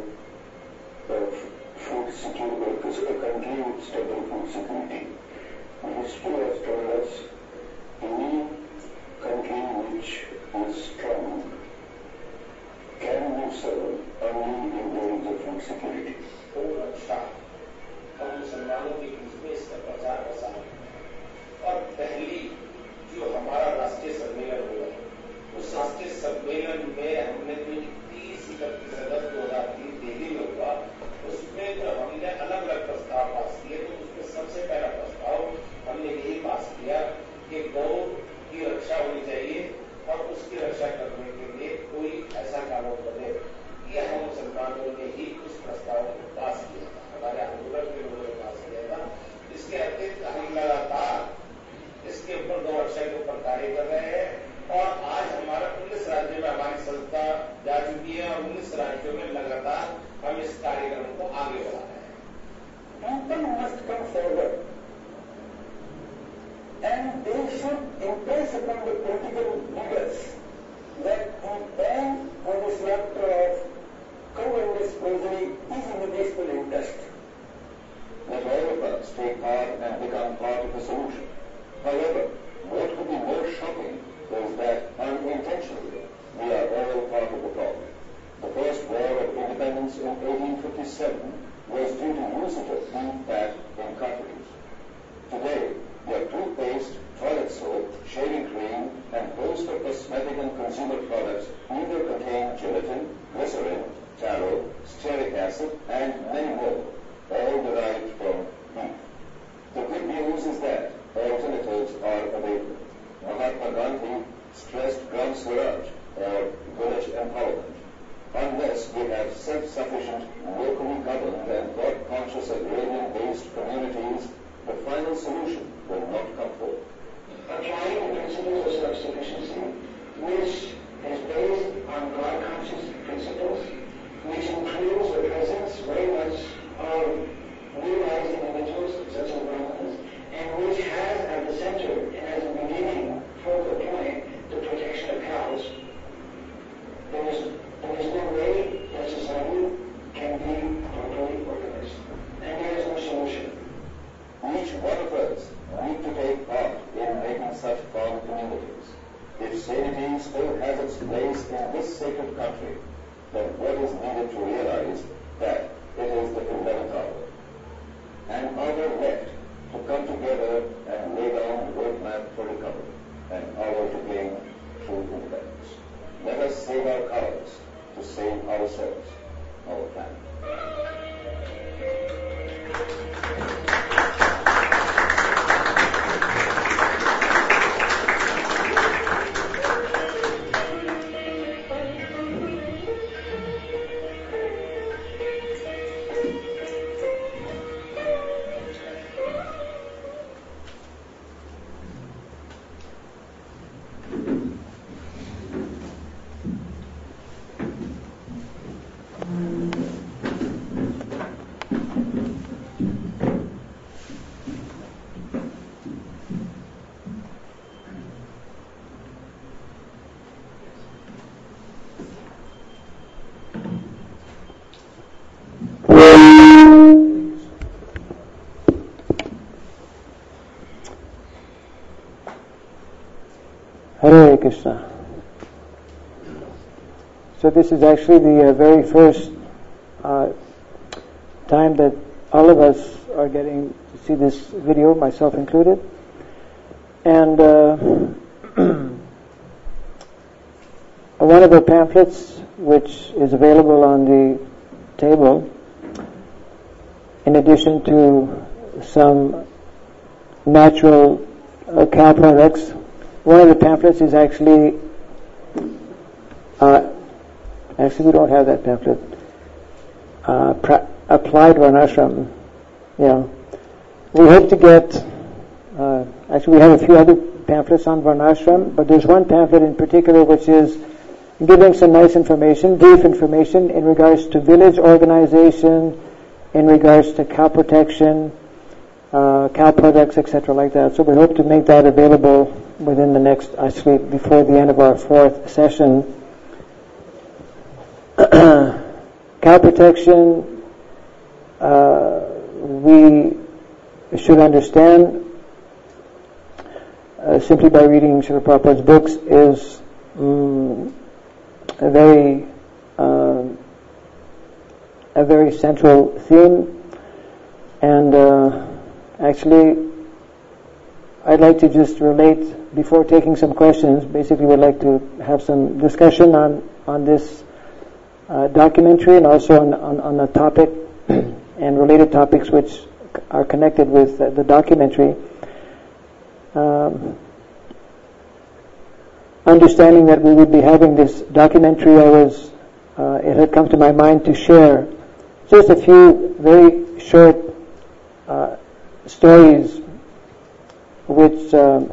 food security, because a country with stable food security. History has told us any country which is strong can be served only in there is a food security. अच्छा हम मुसलमानों के बीच में इसका प्रचार प्रसार और पहली जो हमारा राष्ट्रीय सम्मेलन हुआ उस राष्ट्रीय सम्मेलन में हमने जो 30-31 अगस्त 2003 दिल्ली में हुआ उसमें तो हमने अलग अलग प्रस्ताव पास किए। तो उसमें सबसे पहला प्रस्ताव हमने यही पास किया कि गौ की रक्षा होनी चाहिए और उसकी रक्षा करने के लिए कोई ऐसा कानून बने। ये हम मुसलमानों ने ही उस प्रस्ताव को पास किया था, हमारे आंदोलन के लोगों ने पास किया था। इसके अतिरिक्त हम लगातार इसके ऊपर गौ रक्षा के ऊपर कार्य कर रहे हैं और आज हमारा 19 राज्यों में हमारी संस्था जा चुकी है और 19 राज्यों में लगातार हम इस कार्यक्रम को आगे बढ़ा रहे हैं। People must come forward and they should impress upon the political leaders that the ban on the slaughter of cow and its progeny is in the national interest. Let all of us take part and become part of the solution. However, what could be more shocking is that unintentionally we are all part of the problem. The first war of independence in 1857 was due to usage of beef fat in cartridges. Today, your toothpaste, toilet soap, shaving cream, and host of cosmetic and consumer products either contain gelatin, glycerin, tallow, stearic acid, and many more, all derived from beef. The good news is that alternatives are available. Mahatma Gandhi stressed Gram Swaraj, or village empowerment. Unless we have self-sufficient, locally governed and God-conscious agrarian-based communities, the final solution will not come forth. Applying the principles of self-sufficiency, which is based on God-conscious principles, which includes the presence very much of realized individuals such as Brahmanas, and which has at the center and as a beginning focal point the protection of cows. There is no way that society can be properly organized, and there is no solution. Each one of us need to take part in making such farm communities. If sanity still has its place in this sacred country, then what is needed to realize that it is the 11th hour, an hour left to come together and lay down the roadmap for recovery, an hour to gain true independence. Let us save our cows to save ourselves, our planet. Krishna. So this is actually the very first time that all of us are getting to see this video, myself included. And one of the pamphlets, which is available on the table, in addition to some natural cow products, one of the pamphlets is actually we don't have that pamphlet. Applied Varnashram. Yeah. We hope to get, we have a few other pamphlets on Varnashram, but there's one pamphlet in particular which is giving some nice information, brief information in regards to village organization, in regards to cow protection, cow products, etc. like that. So we hope to make that available within the next, before the end of our fourth session. Cow protection, we should understand simply by reading Srila Prabhupada's books is a very central theme, and I'd like to just relate before taking some questions. Basically, we'd like to have some discussion on this documentary and also on the topic and related topics which are connected with the documentary. Understanding that we would be having this documentary, it had come to my mind to share just a few very short stories which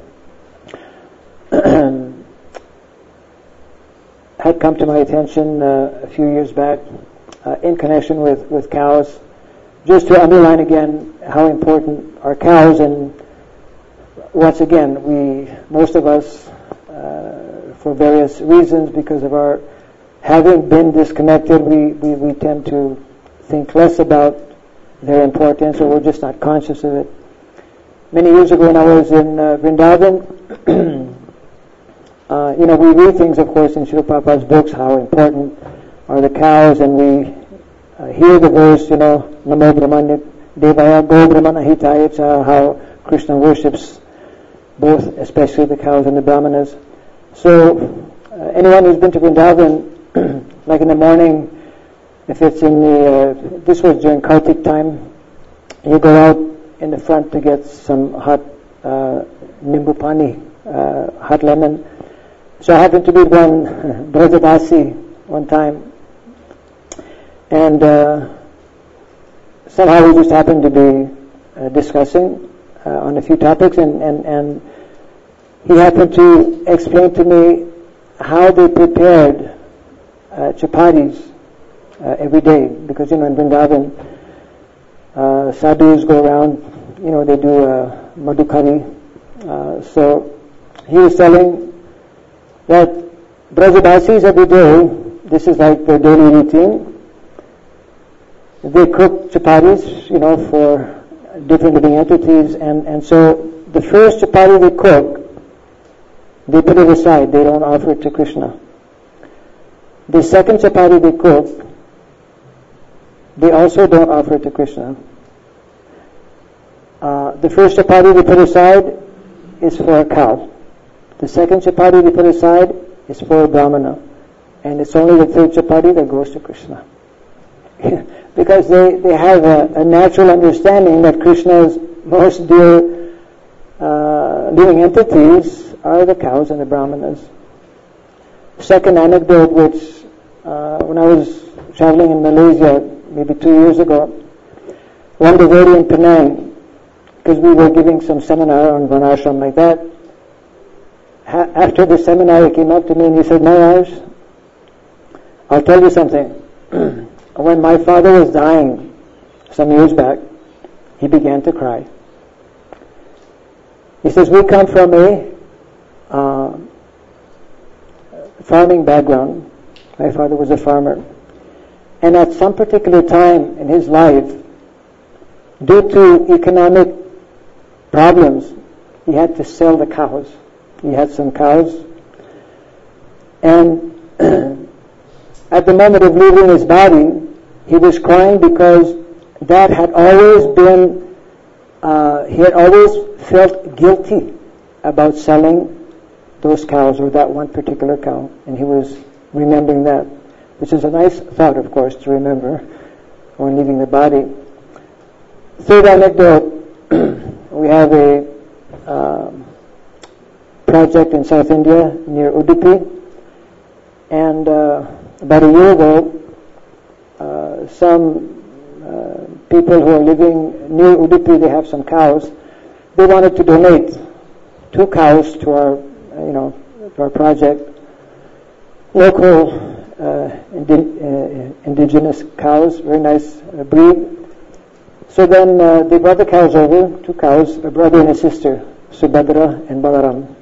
had come to my attention a few years back in connection with cows, just to underline again how important are cows. And once again, most of us, for various reasons, because of our having been disconnected, we tend to think less about their importance, or we're just not conscious of it. Many years ago when I was in Vrindavan, we read things, of course, in Srila Prabhupada's books, how important are the cows, and we hear the verse, Namo Brahmanya Devaya Go Brahmana Hitaya Cha, how Krishna worships both, especially the cows and the brahmanas. So, anyone who's been to Vrindavan, like in the morning, if it's this was during Kartik time, you go out in the front to get some hot nimbu pani, hot lemon. So I happened to meet one Brajavasi one time, and somehow we just happened to be discussing on a few topics, and he happened to explain to me how they prepared chapatis every day, because in Vrindavan sadhus go around, they do madhukari. So he was telling that Brajavasis every day, this is like their daily routine. They cook chapatis, for different living entities, and so the first chapati they cook, they put it aside, they don't offer it to Krishna. The second chapati they cook, they also don't offer it to Krishna. The first chapati they put aside is for a cow. The second chapati they put aside is for a brahmana. And it's only the third chapati that goes to Krishna. Because they have a natural understanding that Krishna's most dear living entities are the cows and the brahmanas. Second anecdote, which when I was traveling in Malaysia maybe 2 years ago, one devotee in Penang, because we were giving some seminar on Varnashram like that, after the seminar he came up to me and he said, Maharaj, I'll tell you something. When my father was dying some years back, he began to cry. He says, we come from a farming background. My father was a farmer. And at some particular time in his life, due to economic problems, he had to sell the cows. He had some cows, And at the moment of leaving his body, he was crying because that had always been, he had always felt guilty about selling those cows, or that one particular cow, and he was remembering that, which is a nice thought, of course, to remember when leaving the body. Third anecdote, we have a project in South India near Udupi, and about a year ago, some people who are living near Udupi, they have some cows. They wanted to donate 2 cows to our, to our project. Local indigenous cows, very nice breed. So then they brought the cows over, 2 cows, a brother and a sister, Subhadra and Balaram.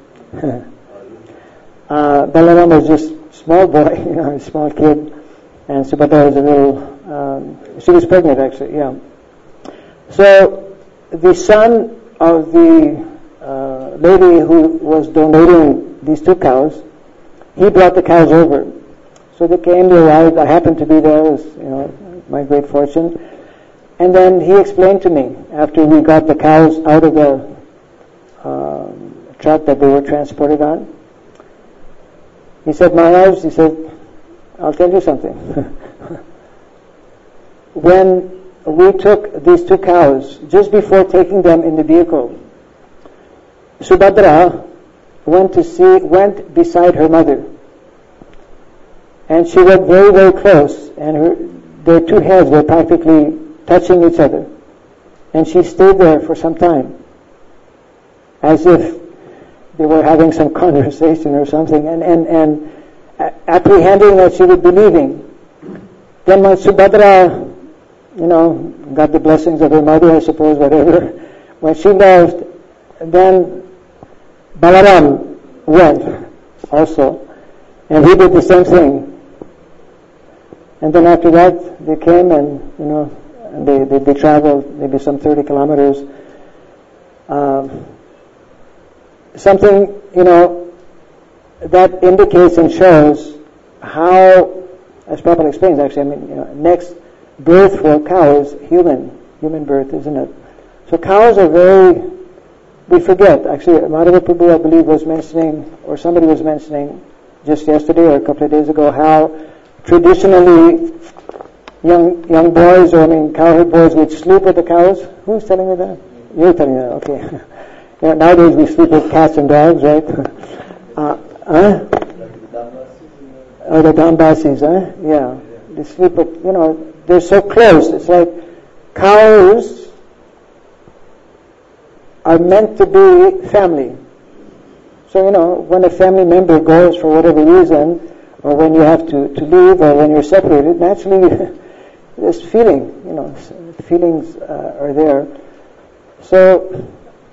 Balaram was just small boy, a small kid, and Subhadra was a little, she was pregnant actually, yeah. So the son of the lady who was donating these 2 cows, he brought the cows over. So they came, they arrived, I happened to be there, it was, my great fortune. And then he explained to me, after we got the cows out of the truck that they were transported on, he said, Maharaj, he said, I'll tell you something. When we took these 2 cows, just before taking them in the vehicle, Subhadra went beside her mother. And she went very, very close, and their 2 heads were practically touching each other. And she stayed there for some time, as if they were having some conversation or something, and apprehending that she would be leaving. Then when Subhadra, got the blessings of her mother, I suppose, whatever, when she left, then Balaram went also, and he did the same thing. And then after that, they came and, they traveled maybe some 30 kilometers. Something, that indicates and shows how, as Prabhupada explains actually, next birth for a cow is human birth, isn't it? So cows are very, we forget, actually Madhava Prabhu, I believe, was mentioning, or somebody was mentioning just yesterday or a couple of days ago, how traditionally young boys, or cowherd boys would sleep with the cows. Who's telling me that? You're telling me that, okay. Nowadays we sleep with cats and dogs, right? Oh, the Dambasis, Yeah. They sleep with, they're so close. It's like cows are meant to be family. So, when a family member goes for whatever reason, or when you have to leave, or when you're separated, naturally this feeling, feelings are there. So,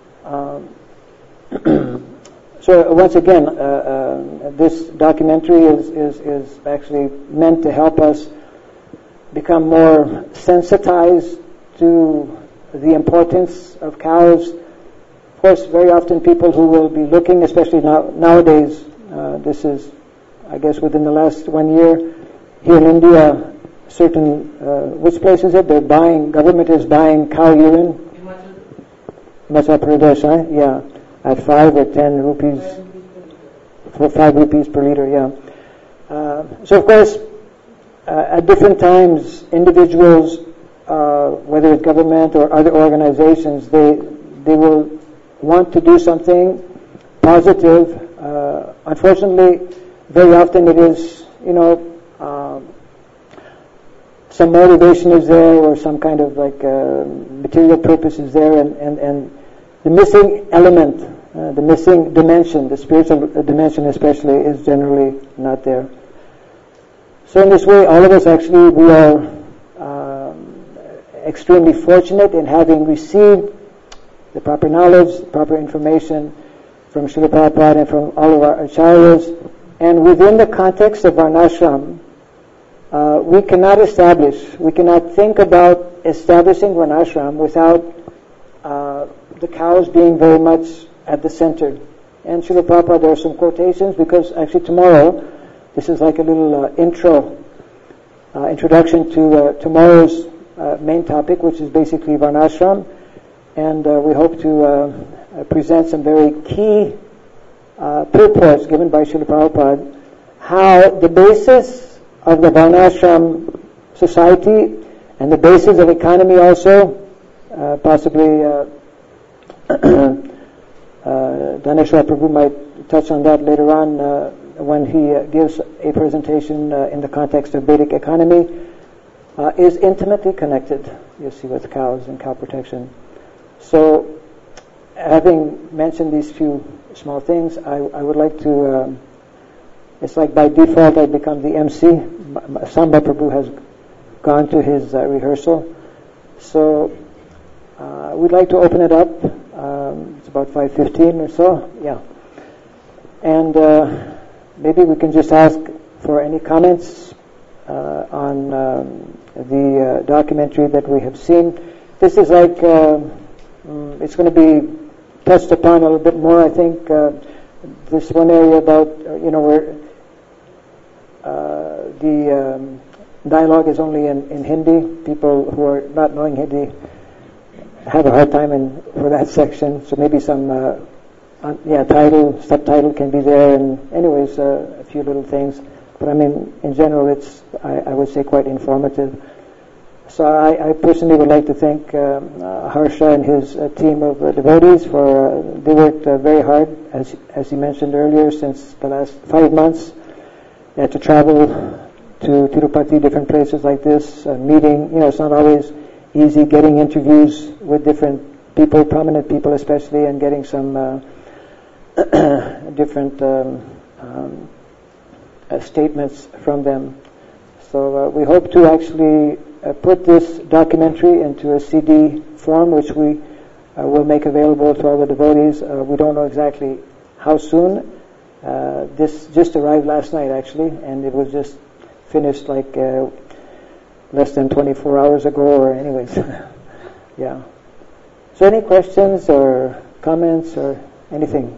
so once again, this documentary is actually meant to help us become more sensitized to the importance of cows. Of course, very often people who will be looking, especially nowadays, this is, I guess, within the last 1 year, here in India, certain, which place is it? Government is buying cow urine. Himachal Pradesh, yeah, at 5 or 10 rupees, for 5 rupees per liter, yeah. So of course, at different times, individuals, whether it's government or other organizations, they will want to do something positive. Unfortunately, very often it is, some motivation is there, or some kind of material purpose is there, and the missing element, the missing dimension, the spiritual dimension especially, is generally not there. So in this way, all of us actually, we are extremely fortunate in having received the proper knowledge, the proper information from Srila Prabhupada and from all of our acharyas. And within the context of Varnashram, we cannot think about establishing Varnashram without the cows being very much at the center. And Srila Prabhupada, there are some quotations, because actually tomorrow this is like a little introduction to tomorrow's main topic, which is basically Varnashram, and we hope to present some very key purports given by Srila Prabhupada, how the basis of the Varnashram society and the basis of economy also, possibly Dhaneshwar Prabhu might touch on that later on when he gives a presentation in the context of Vedic economy, is intimately connected, you see, with cows and cow protection. So, having mentioned these few small things, I would like to, it's like by default I become the MC. Samba Prabhu has gone to his rehearsal. So, we'd like to open it up. It's about 5:15 or so, yeah. And maybe we can just ask for any comments on the documentary that we have seen. This is like, it's going to be touched upon a little bit more, I think. This one area about, where the dialogue is only in Hindi. People who are not knowing Hindi have a hard time for that section. So maybe some, subtitle can be there. And anyways, a few little things. But I mean, in general, it's, I would say, quite informative. So I personally would like to thank Harsha and his team of devotees for, they worked very hard, as he mentioned earlier, since the last 5 months. They had to travel to Tirupati, different places like this, meeting, it's not always easy getting interviews with different people, prominent people especially, and getting some different statements from them. So we hope to actually put this documentary into a CD form, which we will make available to all the devotees. We don't know exactly how soon. This just arrived last night, actually, and it was just finished like less than 24 hours ago, or anyways. Yeah. So any questions or comments or anything?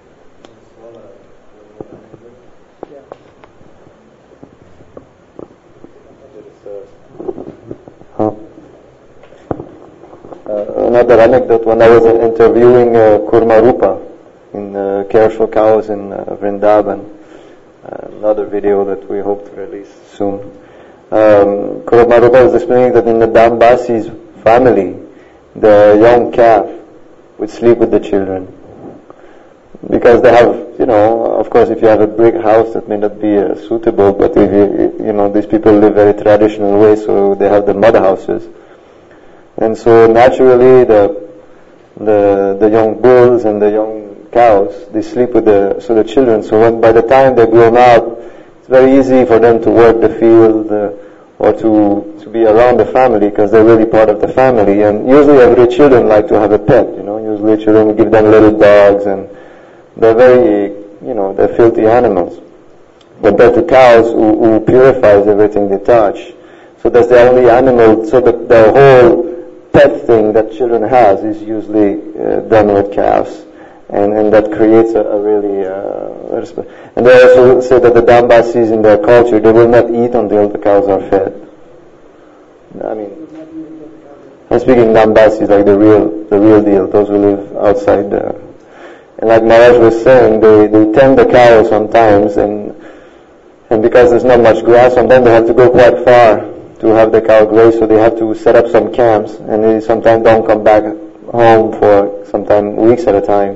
Another anecdote, when I was interviewing Kurmarupa in Careful Cows in Vrindavan, another video that we hope to release soon. Kurmarupa was explaining that in the Dambasi's family, the young calf would sleep with the children. Because they have, of course, if you have a brick house, that may not be suitable, but if these people live very traditional way, so they have the mud houses. And so naturally the young bulls and the young cows, they sleep with the children. So by the time they're grown up, it's very easy for them to work the field or to be around the family, because they're really part of the family. And usually every children like to have a pet, usually children will give them little dogs, and they're very, they're filthy animals. Compared to cows who purifies everything they touch. So that's the only animal, so that the whole pet thing that children has is usually done with calves, and that creates a really and they also say that the Dambasis in their culture, they will not eat until the cows are fed. I mean, I'm speaking Dambasis, like the real deal, those who live outside there. And like Maharaj was saying, they tend the cows sometimes, and because there's not much grass, sometimes they have to go quite far to have the cow graze, so they have to set up some camps, and they sometimes don't come back home for sometimes weeks at a time.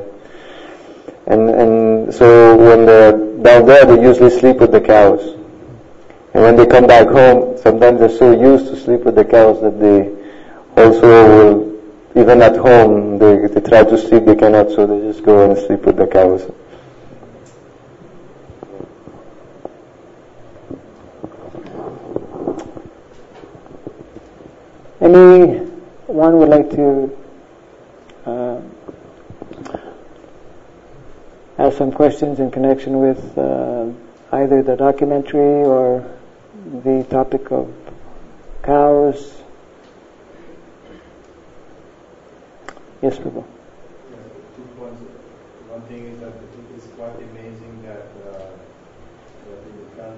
And so when they're down there, they usually sleep with the cows. And when they come back home, sometimes they're so used to sleep with the cows that they also will, even at home, they try to sleep, they cannot, so they just go and sleep with the cows. Anyone would like to ask some questions in connection with either the documentary or the topic of cows? Yes, Prabhu. Yeah, 2 points. One thing is that I think it's quite amazing that in the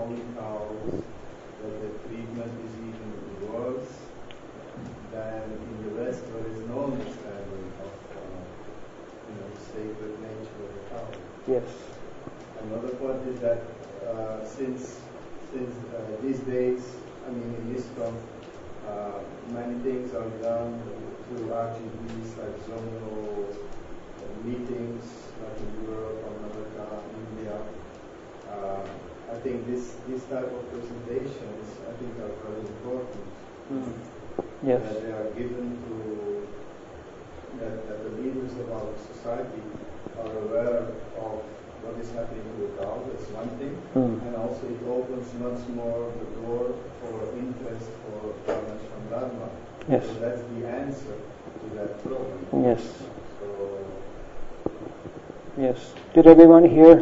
only cows, that the treatment is even worse than in the West, where there is no understanding of the sacred nature of the cow. Yes. Another point is that since these days, in ISKCON, many things are done through RGBs like zonal meetings, like in Europe, America, India. I think this type of presentations, I think, are very important. Yes. That they are given to that the leaders of our society are aware of what is happening to the cow. That's one thing, and also it opens much more the door for interest for Varnashram Dharma. Yes. So that's the answer to that problem. Yes. So. Yes. Did everyone hear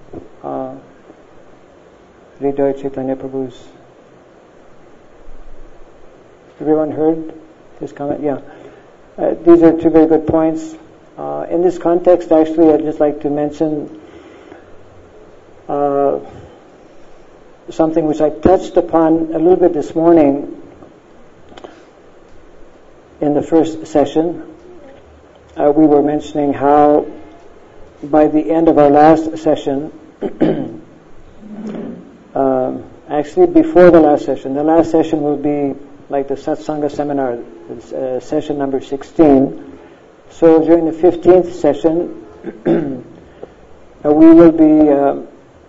Hridaya Chaitanya Prabhu's? Everyone heard his comment? Yeah. These are two very good points. In this context, actually, I'd just like to mention something which I touched upon a little bit this morning in the first session. We were mentioning how by the end of our last session, actually before the last session will be like the Satsanga seminar, session number 16. So during the 15th session, we will be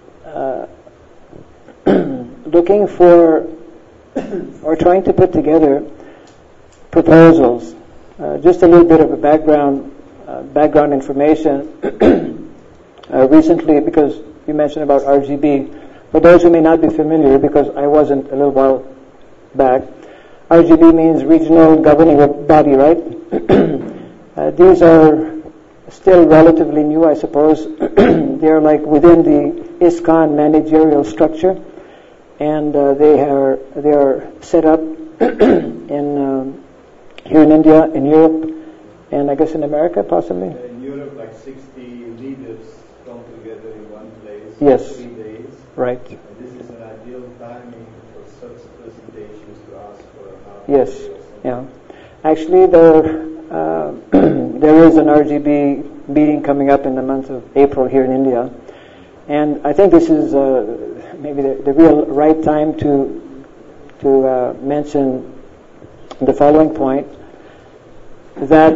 looking for or trying to put together proposals. Just a little bit of a background information. Recently, because you mentioned about RGB, for those who may not be familiar, because I wasn't a little while back, RGB means Regional Governing Body, right? These are still relatively new, I suppose. They're like within the ISKCON managerial structure, and they are set up in here in India, in Europe, and I guess in America, possibly. In Europe, like 60 leaders come together in one place. Yes. 3 days. Right. And this is an ideal timing for such presentations to ask for how. Yes. Yeah. Actually, there is an RGB meeting coming up in the month of April here in India, and I think this is maybe the real right time to mention the following point, that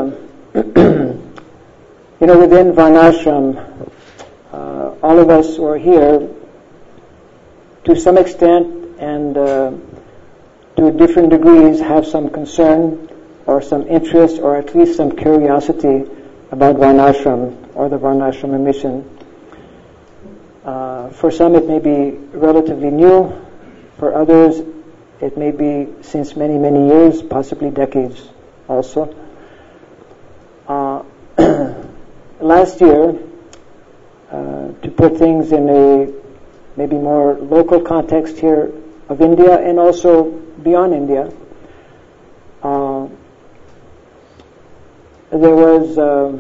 within Varnashram, all of us who are here, to some extent and to different degrees, have some concern or some interest or at least some curiosity about Varnashram or the Varnashram mission. For some it may be relatively new, for others it may be since many, many years, possibly decades also. Last year, to put things in a maybe more local context here of India and also beyond India, there was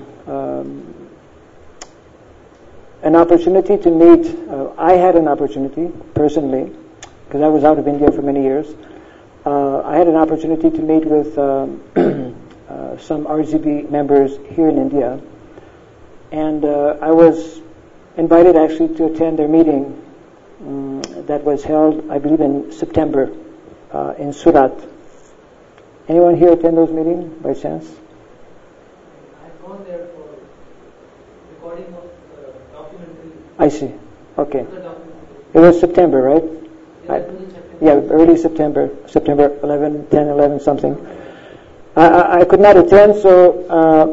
an opportunity to meet. I had an opportunity personally, because I was out of India for many years. I had an opportunity to meet with some RGB members here in India, and I was invited actually to attend their meeting that was held, I believe, in September in Surat. Anyone here attend those meetings by chance? I've gone there for recording of documentary. I see. Okay. It was September, right? Early September, September 11, 10, 11, something. I could not attend, so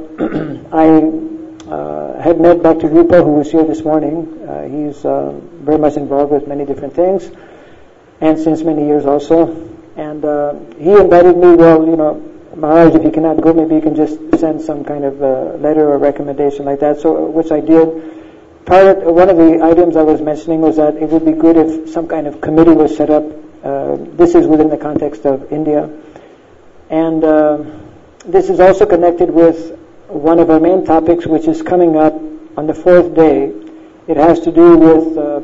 I had met Dr. Rupa, who was here this morning. He's very much involved with many different things, and since many years also. And he invited me, Maharaj, if you cannot go, maybe you can just send some kind of letter or recommendation like that, so which I did. One of the items I was mentioning was that it would be good if some kind of committee was set up. This is within the context of India. And this is also connected with one of our main topics, which is coming up on the 4th day. It has to do with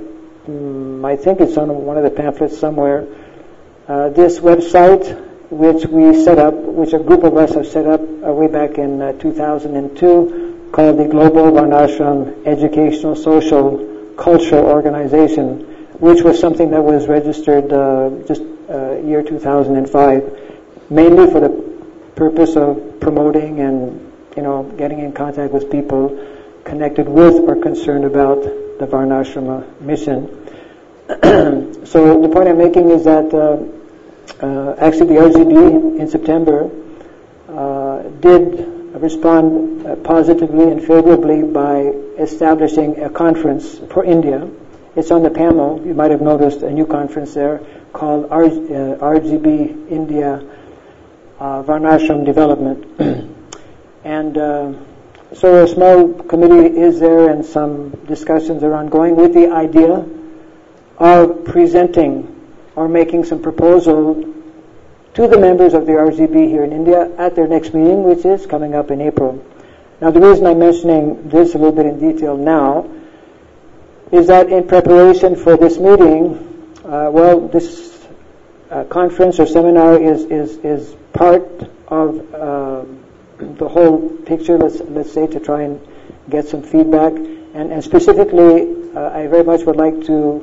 I think it's on one of the pamphlets somewhere, this website which we set up, which a group of us have set up way back in 2002, called the Global Varnashram Educational Social Cultural Organization, which was something that was registered just year 2005, mainly for the purpose of promoting and getting in contact with people connected with or concerned about the Varnashrama mission. So the point I'm making is that actually the RGB in September did respond positively and favorably by establishing a conference for India. It's on the panel. You might have noticed a new conference there called RGB India Varnashram Development. And so a small committee is there and some discussions are ongoing with the idea of presenting or making some proposal to the members of the RGB here in India at their next meeting, which is coming up in April. Now, the reason I'm mentioning this a little bit in detail now is that in preparation for this meeting, this conference or seminar is part of the whole picture, let's say, to try and get some feedback. And specifically, I very much would like to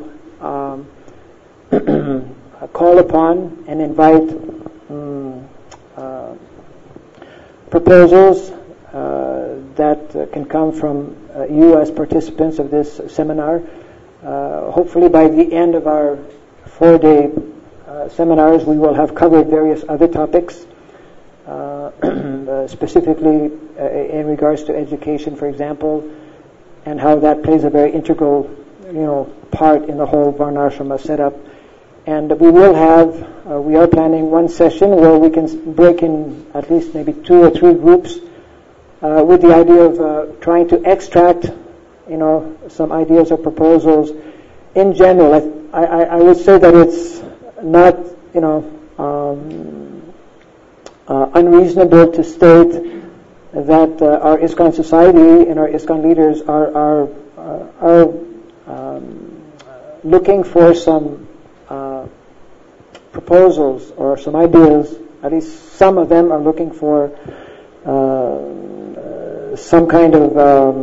call upon and invite proposals that can come from you as participants of this seminar. Hopefully by the end of our 4-day seminars, we will have covered various other topics, specifically in regards to education, for example, and how that plays a very integral, part in the whole Varnashrama setup. And we are planning one session where we can break in at least maybe 2 or 3 groups with the idea of trying to extract, some ideas or proposals. In general, I would say that it's not, unreasonable to state that our ISKCON society and our ISKCON leaders are looking for some proposals or some ideas. At least some of them are looking for some kind of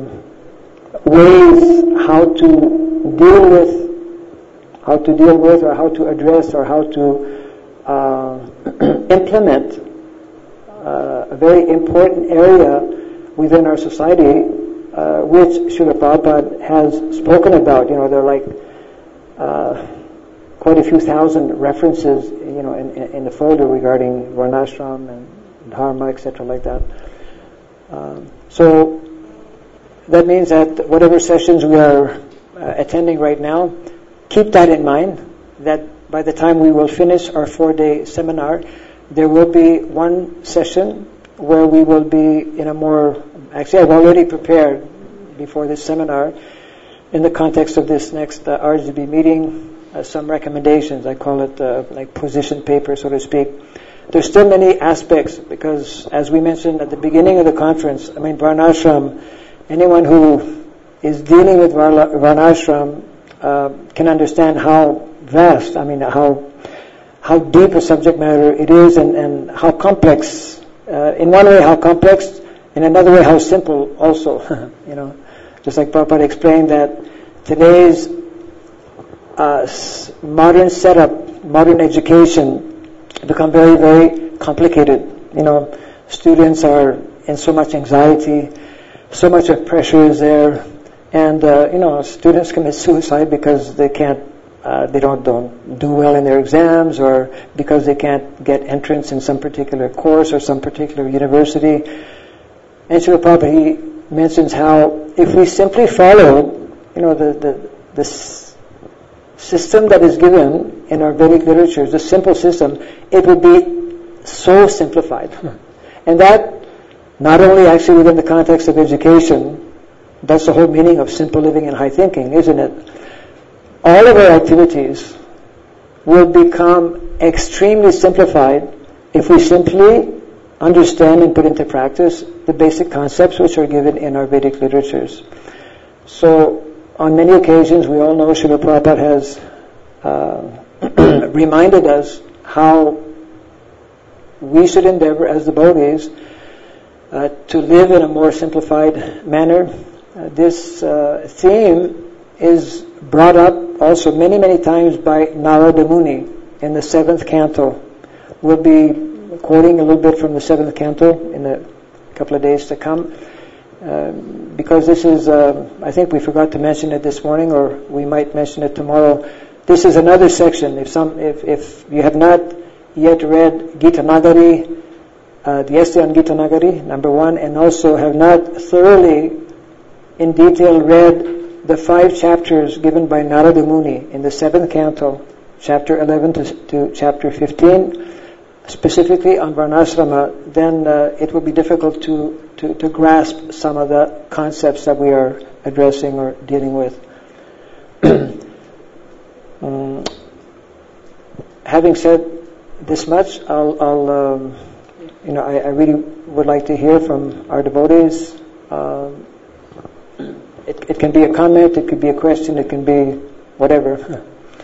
ways how to deal with or how to address or how to implement a very important area within our society, which Srila Prabhupada has spoken about. There are like quite a few thousand references, in the folder regarding Varnashram and Dharma, etc., like that. So that means that whatever sessions we are attending right now, keep that in mind, that by the time we will finish our 4-day seminar, there will be one session where we will be in a more, actually I've already prepared before this seminar, in the context of this next RGB meeting, some recommendations. I call it like position paper, so to speak. There's still many aspects, because as we mentioned at the beginning of the conference, Varnashram, anyone who is dealing with Varnashram can understand how vast, how deep a subject matter it is, and how complex. In one way, how complex. In another way, how simple also. Just like Prabhupada explained that today's modern setup, modern education, become very, very complicated. Students are in so much anxiety, so much of pressure is there, and students commit suicide because they can't, they don't do well in their exams, or because they can't get entrance in some particular course or some particular university. And Srila Prabhupada, he mentions how if we simply follow, the system that is given in our Vedic literatures, the simple system, it would be so simplified. And that, not only actually within the context of education, that's the whole meaning of simple living and high thinking, isn't it? All of our activities will become extremely simplified if we simply understand and put into practice the basic concepts which are given in our Vedic literatures. So on many occasions, we all know Srila Prabhupada has reminded us how we should endeavor as devotees to live in a more simplified manner. This theme is brought up also many, many times by Narada Muni in the 7th canto. We'll be quoting a little bit from the 7th canto in a couple of days to come. Because this is, I think we forgot to mention it this morning, or we might mention it tomorrow. This is another section. If you have not yet read Gita Nagari, the essay on Gita Nagari, number 1, and also have not thoroughly, in detail, read the 5 chapters given by Narada Muni in the 7th canto, chapter 11 to chapter 15, specifically on Varnasrama, then it will be difficult to grasp some of the concepts that we are addressing or dealing with. Having said this much, I really would like to hear from our devotees. It can be a comment, it could be a question, it can be whatever.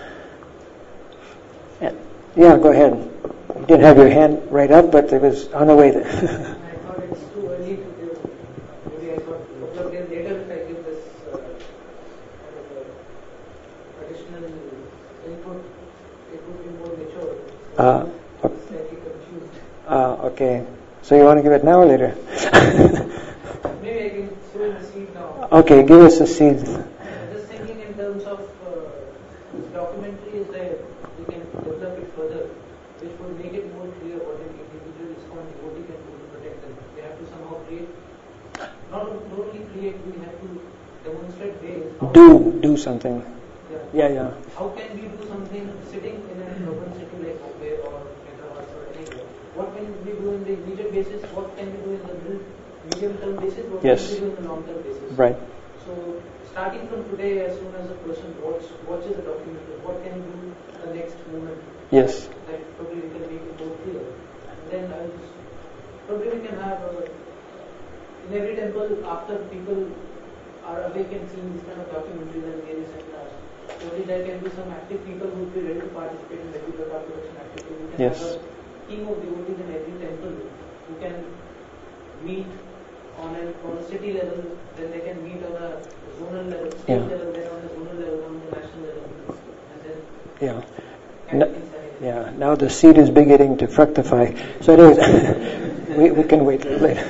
Yeah, go ahead. You didn't have your hand right up, but it was on the way there. I thought it's too early to give. Maybe I thought a couple of days later if I give this kind of additional input, it would be more mature. Slightly confused. Okay. So you want to give it now or later? Maybe I can sow the seed now. Okay, give us a seed. Just thinking in terms of this documentary is that we can develop it further, which would make it more clear what an individual ISKCON devotee can do to protect them. They have to somehow create, not only create, we have to demonstrate ways. Do something. Yeah. How can we do something sitting in an urban city like Bombay or Hyderabad or anywhere? What can we do in the immediate basis? What can we do in the medium-term basis? What can we do in the long-term basis? Right. So, starting from today, as soon as a person watches a documentary, what can we do the next moment? Yes. That probably we can make it more clear. And then probably we can have in every temple, after people are awake and seeing this kind of documentaries and various seminars, probably there can be some active people who would be ready to participate in regular dog protection activity. We can have a team of devotees in every temple who can meet on a city level, then they can meet on a zonal level, state level, then on a zonal level, on the national level, and then now the seed is beginning to fructify. So anyways, we can wait later.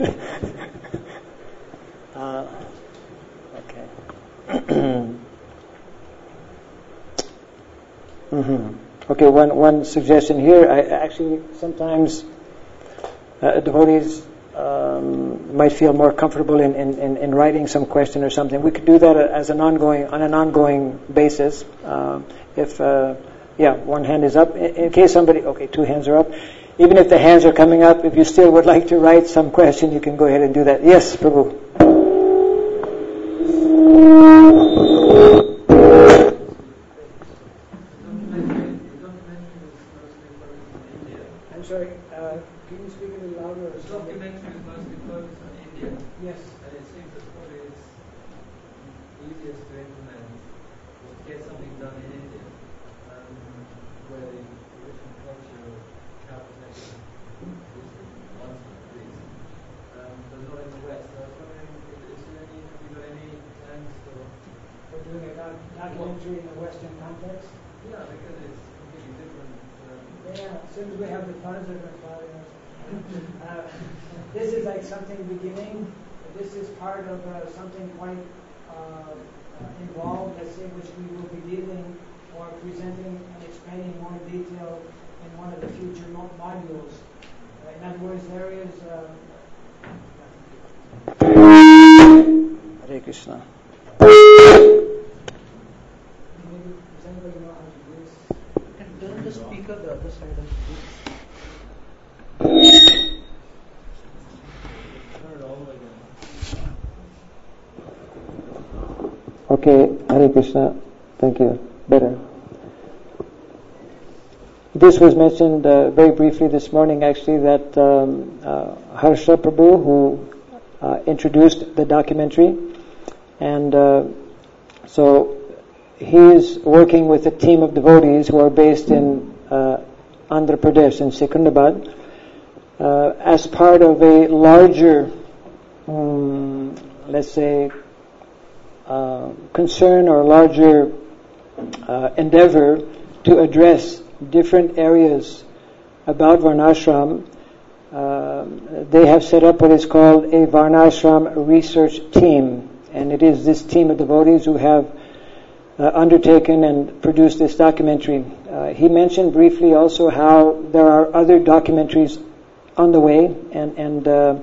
Okay. Okay, one suggestion here. I actually sometimes devotees might feel more comfortable in writing some question or something. We could do that on an ongoing basis. If one hand is up. In case somebody, 2 hands are up. Even if the hands are coming up, if you still would like to write some question, you can go ahead and do that. Yes, Prabhu. I'm sorry, can you speak a little louder? The documentary is mostly focused on India. Yes. And it seems that probably it's easiest to implement or to get something done in India, where the different culture of child protection is one at least, but not in the West. So I was wondering, have you got any plans for doing a documentary in the Western context? Yeah, because it's completely different. As soon as we have the funds, they're going to fly us. This is like something beginning. This is part of something quite involved, let's say, which we will be dealing or presenting and explaining more in detail in one of the future modules. In other words, there is... Hare Krishna. Does anybody know how to do this? And turn the speaker the other side of the book. Turn it all the way down. Okay, Hare Krishna. Thank you. Better. This was mentioned very briefly this morning, actually, that Harsha Prabhu, who introduced the documentary, and So he's working with a team of devotees who are based in Andhra Pradesh, in Secunderabad, as part of a larger, let's say, concern or larger endeavor to address different areas about Varnashram. They have set up what is called a Varnashram research team, and it is this team of devotees who have undertaken and produced this documentary. He mentioned briefly also how there are other documentaries on the way, and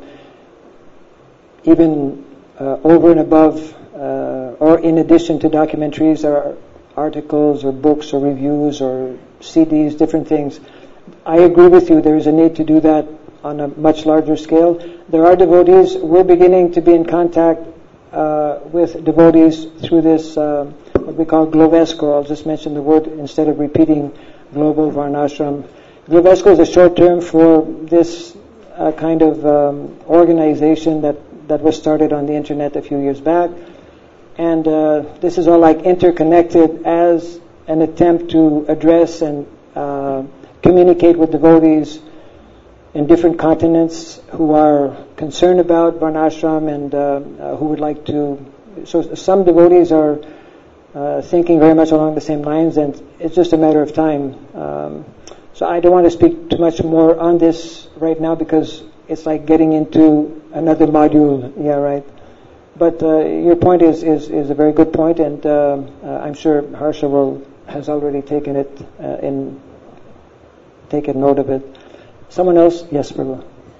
even over and above, or in addition to documentaries, there are articles or books or reviews or CDs, different things. I agree with you, there is a need to do that on a much larger scale. There are devotees, we're beginning to be in contact with devotees through this, what we call Glovesco. I'll just mention the word instead of repeating Global Varnashram. Glovesco is a short term for this kind of organization that was started on the internet a few years back. And this is all like interconnected as an attempt to address and communicate with devotees in different continents who are concerned about Varnashram and who would like to. So some devotees are thinking very much along the same lines, and it's just a matter of time. So I don't want to speak too much more on this right now because it's like getting into another module. Yeah, right. But your point is a very good point, and I'm sure Harsha has already taken note of it. Someone else? Yes, Prabhu. Well,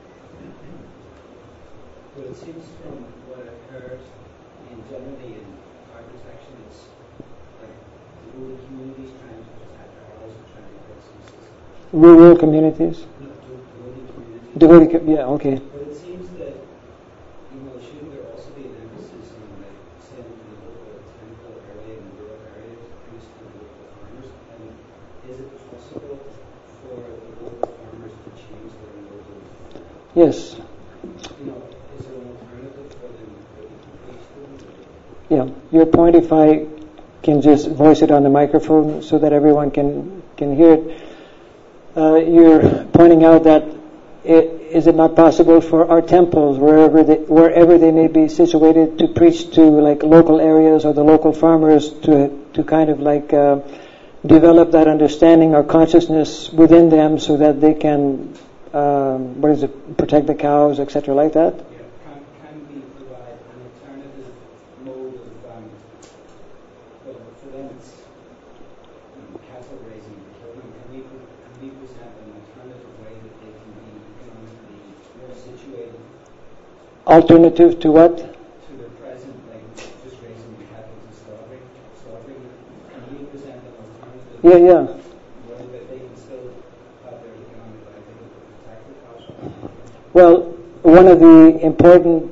it seems from what I've heard, generally in our protection, it's like rural communities trying to protect our house and trying to get some systems. Rural communities? No, devotee communities. Yeah, okay. But it seems that, shouldn't there also be an emphasis on, like, sending to the local temple area and rural area to preach to the local farmers? And is it possible for the local farmers to change their local? Yes. Is there an alternative for them to preach to them? Yeah. Your point, if I can just voice it on the microphone so that everyone can hear it. You're pointing out that is it not possible for our temples, wherever they may be situated, to preach to like local areas or the local farmers to kind of like develop that understanding or consciousness within them so that they can protect the cows, etc., like that? Yeah, can we provide an alternative mode of for them it's cattle raising, killing. Can we present an alternative way that they can be economically more situated? Alternative to what? To the present, like just raising the cattle and slaughtering. Can we present an alternative? Yeah. Way that they can still have their economic livelihood to protect the cows? Well, one of the important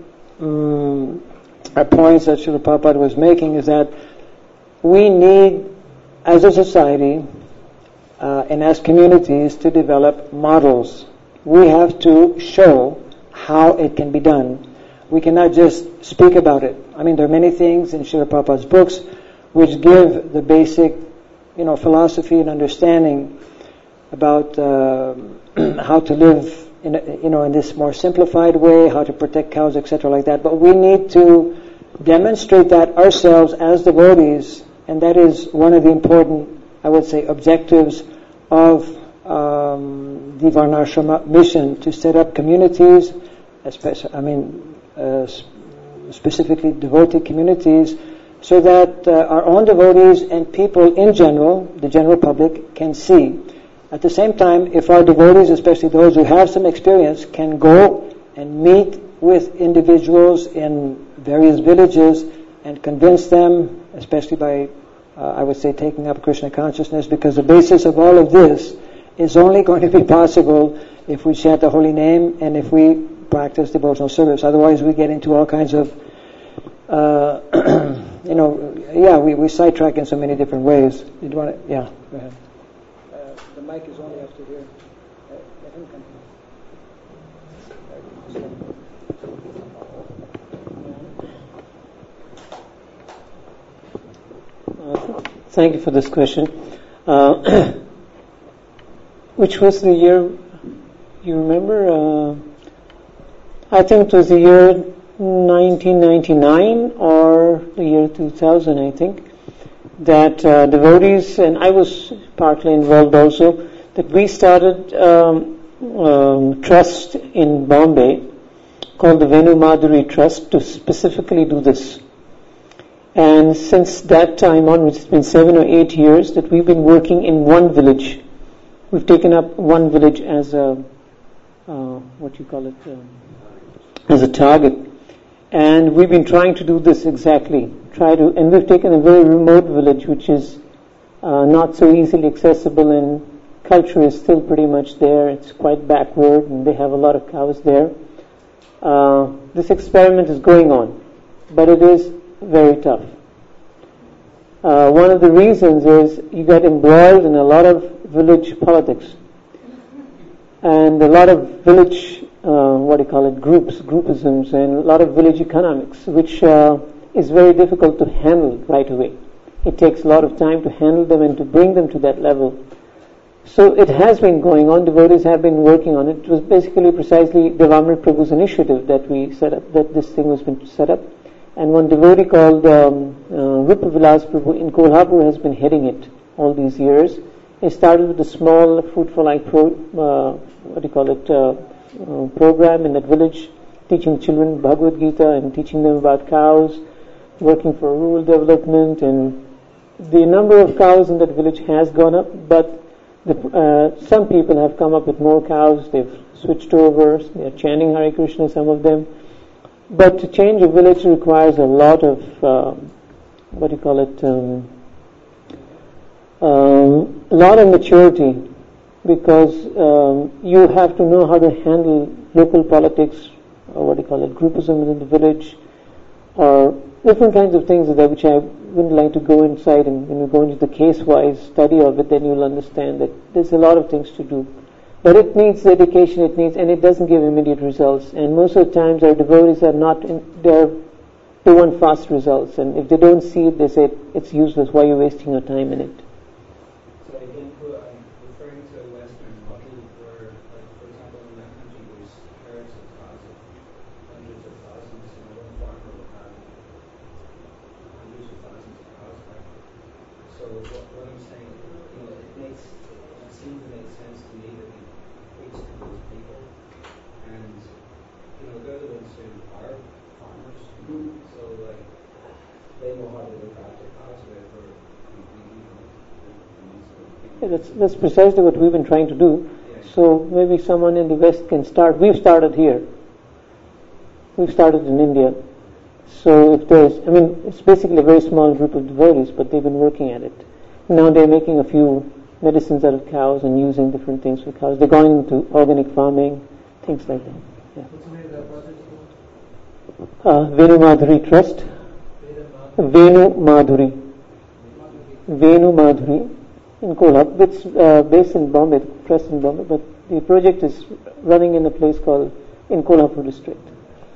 points that Srila Prabhupada was making is that we need, as a society and as communities, to develop models. We have to show how it can be done. We cannot just speak about it. I mean, there are many things in Srila Prabhupada's books which give the basic, philosophy and understanding about how to live in this more simplified way, how to protect cows, etc., like that. But we need to demonstrate that ourselves as devotees, and that is one of the important, I would say, objectives of the Varnashrama mission, to set up communities, specifically devotee communities, so that our own devotees and people in general, the general public, can see. At the same time, if our devotees, especially those who have some experience, can go and meet with individuals in various villages and convince them, especially by, I would say, taking up Krishna consciousness, because the basis of all of this is only going to be possible if we chant the holy name and if we practice devotional service. Otherwise, we get into all kinds of, we sidetrack in so many different ways. You want to, yeah, go ahead. The mic is only up to here. Let him come. Thank you for this question. Which was the year, you remember? I think it was the year 1999 or the year 2000, I think, that devotees, and I was partly involved also, that we started trust in Bombay called the Venu Madhuri Trust to specifically do this. And since that time on, which has been 7 or 8 years, that we've been working in one village. We've taken up one village as a, as a target. And we've been trying to do this exactly. And we've taken a very remote village, which is not so easily accessible, and culture is still pretty much there. It's quite backward, and they have a lot of cows there. This experiment is going on, but it is very tough. One of the reasons is you get embroiled in a lot of village politics and a lot of village, groupisms, and a lot of village economics, which is very difficult to handle right away. It takes a lot of time to handle them and to bring them to that level. So it has been going on. Devotees have been working on it. It was basically precisely Devamrit Prabhu's initiative that we set up, that this thing was been set up. And one devotee called Rupa Vilas Prabhu in Kolhapur has been heading it all these years. He started with a small Food for Life program in that village, teaching children Bhagavad Gita and teaching them about cows, working for rural development, and the number of cows in that village has gone up, but some people have come up with more cows. They've switched over. They are chanting Hare Krishna, some of them. But to change a village requires a lot of, a lot of maturity, because you have to know how to handle local politics, or groupism within the village, or different kinds of things that which I wouldn't like to go inside, and when you go into the case-wise study of it, then you'll understand that there's a lot of things to do. But it needs dedication, and it doesn't give immediate results. And most of the times our devotees are they want fast results, and if they don't see it, they say it's useless. Why are you wasting your time in it? So again, I'm referring to Western model where, like, for example, in that country there's herds of thousands, hundreds of thousands, one farmer will have hundreds of thousands of cows. Right? So what I'm saying, it seems to make sense to me that we preach to those people, and they're the ones who are farmers, so like they know how to look after cows, whatever. That's precisely what we've been trying to do. Yeah. So maybe someone in the West can start. We've started here. We've started in India. So if it's basically a very small group of devotees, but they've been working at it. Now they're making a few medicines out of cows and using different things for cows. They're going into organic farming, things like that. Yeah. What's the name of that project? Venu Madhuri Trust. Venu Madhuri in Kolhapur. It's based in Bombay, trust in Bombay, but the project is running in a place called in Kolhapur district.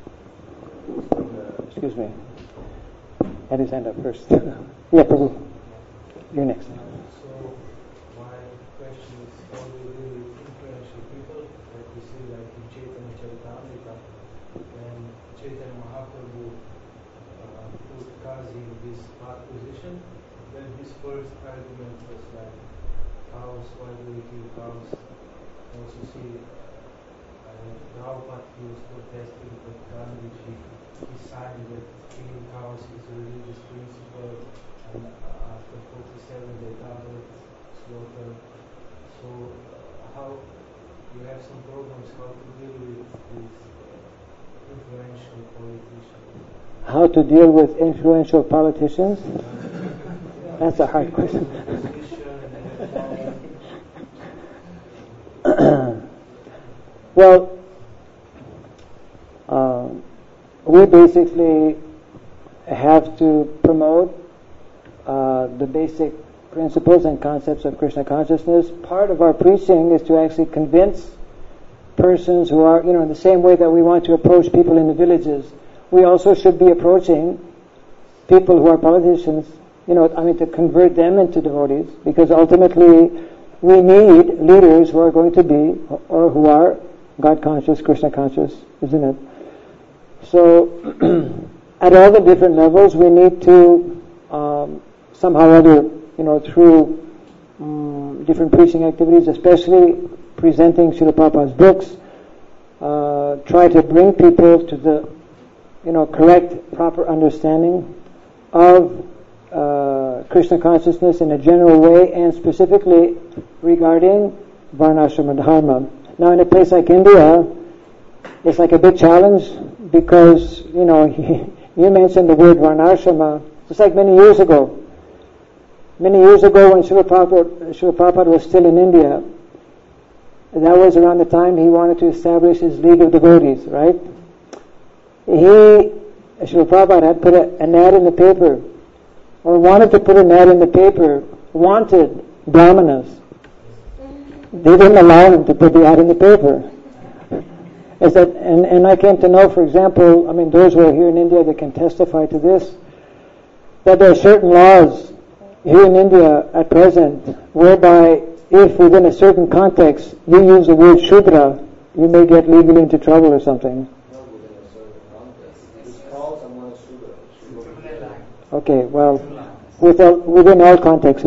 Excuse me. Had his hand up first. Yeah, Prabhu. You're next. So my question is, how do you deal with influential people, like we see like in Chaitanya Charitamrita, when Chaitanya Mahaprabhu put Kazi in this hard position, then his first argument was like, cows, why do we kill cows? Also see Prabhupada, he was protesting that Gandhiji decided that killing cows is a religious principle, and after 47 they doubled slaughter. So how you have some programs how to deal with influential politicians? How to deal with influential politicians? That's a hard question. Well, we basically have to promote the basic principles and concepts of Krishna consciousness. Part of our preaching is to actually convince persons who are, in the same way that we want to approach people in the villages, we also should be approaching people who are politicians to convert them into devotees, because ultimately we need leaders who are going to be, or who are God conscious, Krishna conscious, isn't it? So, at all the different levels, we need to somehow or other, through different preaching activities, especially presenting Srila Prabhupada's books, try to bring people to the, correct, proper understanding of Krishna consciousness in a general way, and specifically regarding Varnashrama Dharma. Now, in a place like India, it's like a big challenge, because, you mentioned the word Varnashrama, just like many years ago. Many years ago, when Srila Prabhupada was still in India, that was around the time he wanted to establish his League of Devotees, right? Srila Prabhupada had put an ad in the paper, or wanted to put an ad in the paper, wanted brahmanas. They didn't allow him to put the ad in the paper. And I came to know, for example, those who are here in India that can testify to this, that there are certain laws here in India at present whereby if within a certain context you use the word Shudra, you may get legally into trouble or something. Okay, well, within all contexts.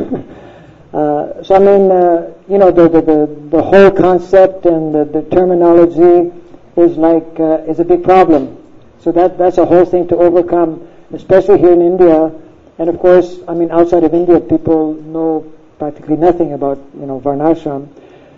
The whole concept and the terminology is is a big problem. So that's a whole thing to overcome, especially here in India. And of course, outside of India, people know practically nothing about, Varnashram.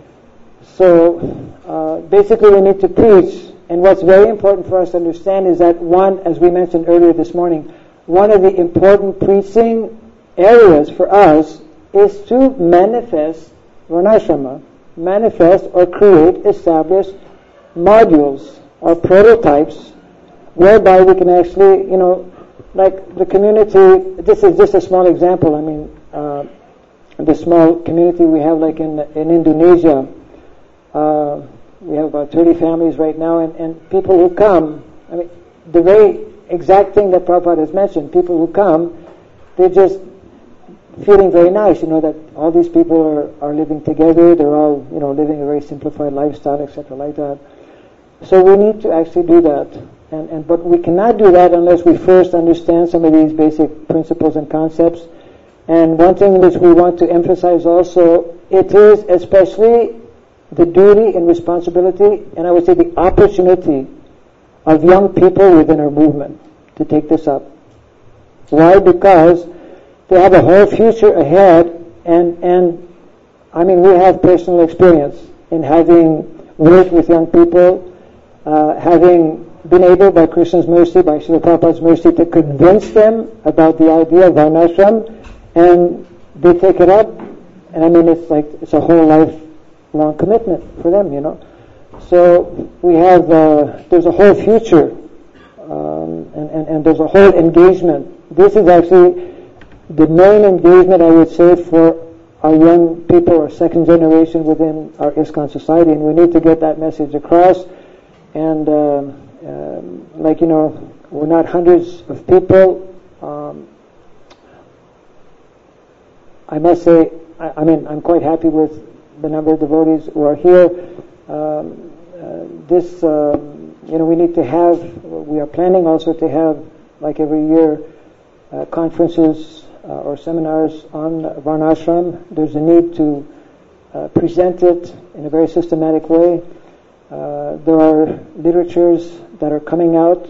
So, basically we need to preach. And what's very important for us to understand is that one, as we mentioned earlier this morning, one of the important preaching areas for us is to manifest Varnashrama, manifest or create, establish modules or prototypes whereby we can actually, like the community, this is just a small example, the small community we have like in Indonesia, we have about 30 families right now, and people who come, the very exact thing that Prabhupada has mentioned, people who come, they're just feeling very nice, that all these people are living together, they're all, living a very simplified lifestyle, etc., like that. So we need to actually do that. But we cannot do that unless we first understand some of these basic principles and concepts. And one thing which we want to emphasize also, it is especially the duty and responsibility, and I would say the opportunity of young people within our movement to take this up. Why? Because they have a whole future ahead, and we have personal experience in having worked with young people, having been able, by Krishna's mercy, by Srila Prabhupada's mercy, to convince them about the idea of Varnashram, and they take it up, and it's a whole lifelong commitment for them, So we have, there's a whole future, and there's a whole engagement. This is actually the main engagement, I would say, for our young people, our second generation within our ISKCON society, and we need to get that message across. And we're not hundreds of people. I must say, I'm quite happy with the number of devotees who are here. We need to have, we are planning also to have, like every year, conferences or seminars on Varnashram. There's a need to present it in a very systematic way. There are literatures that are coming out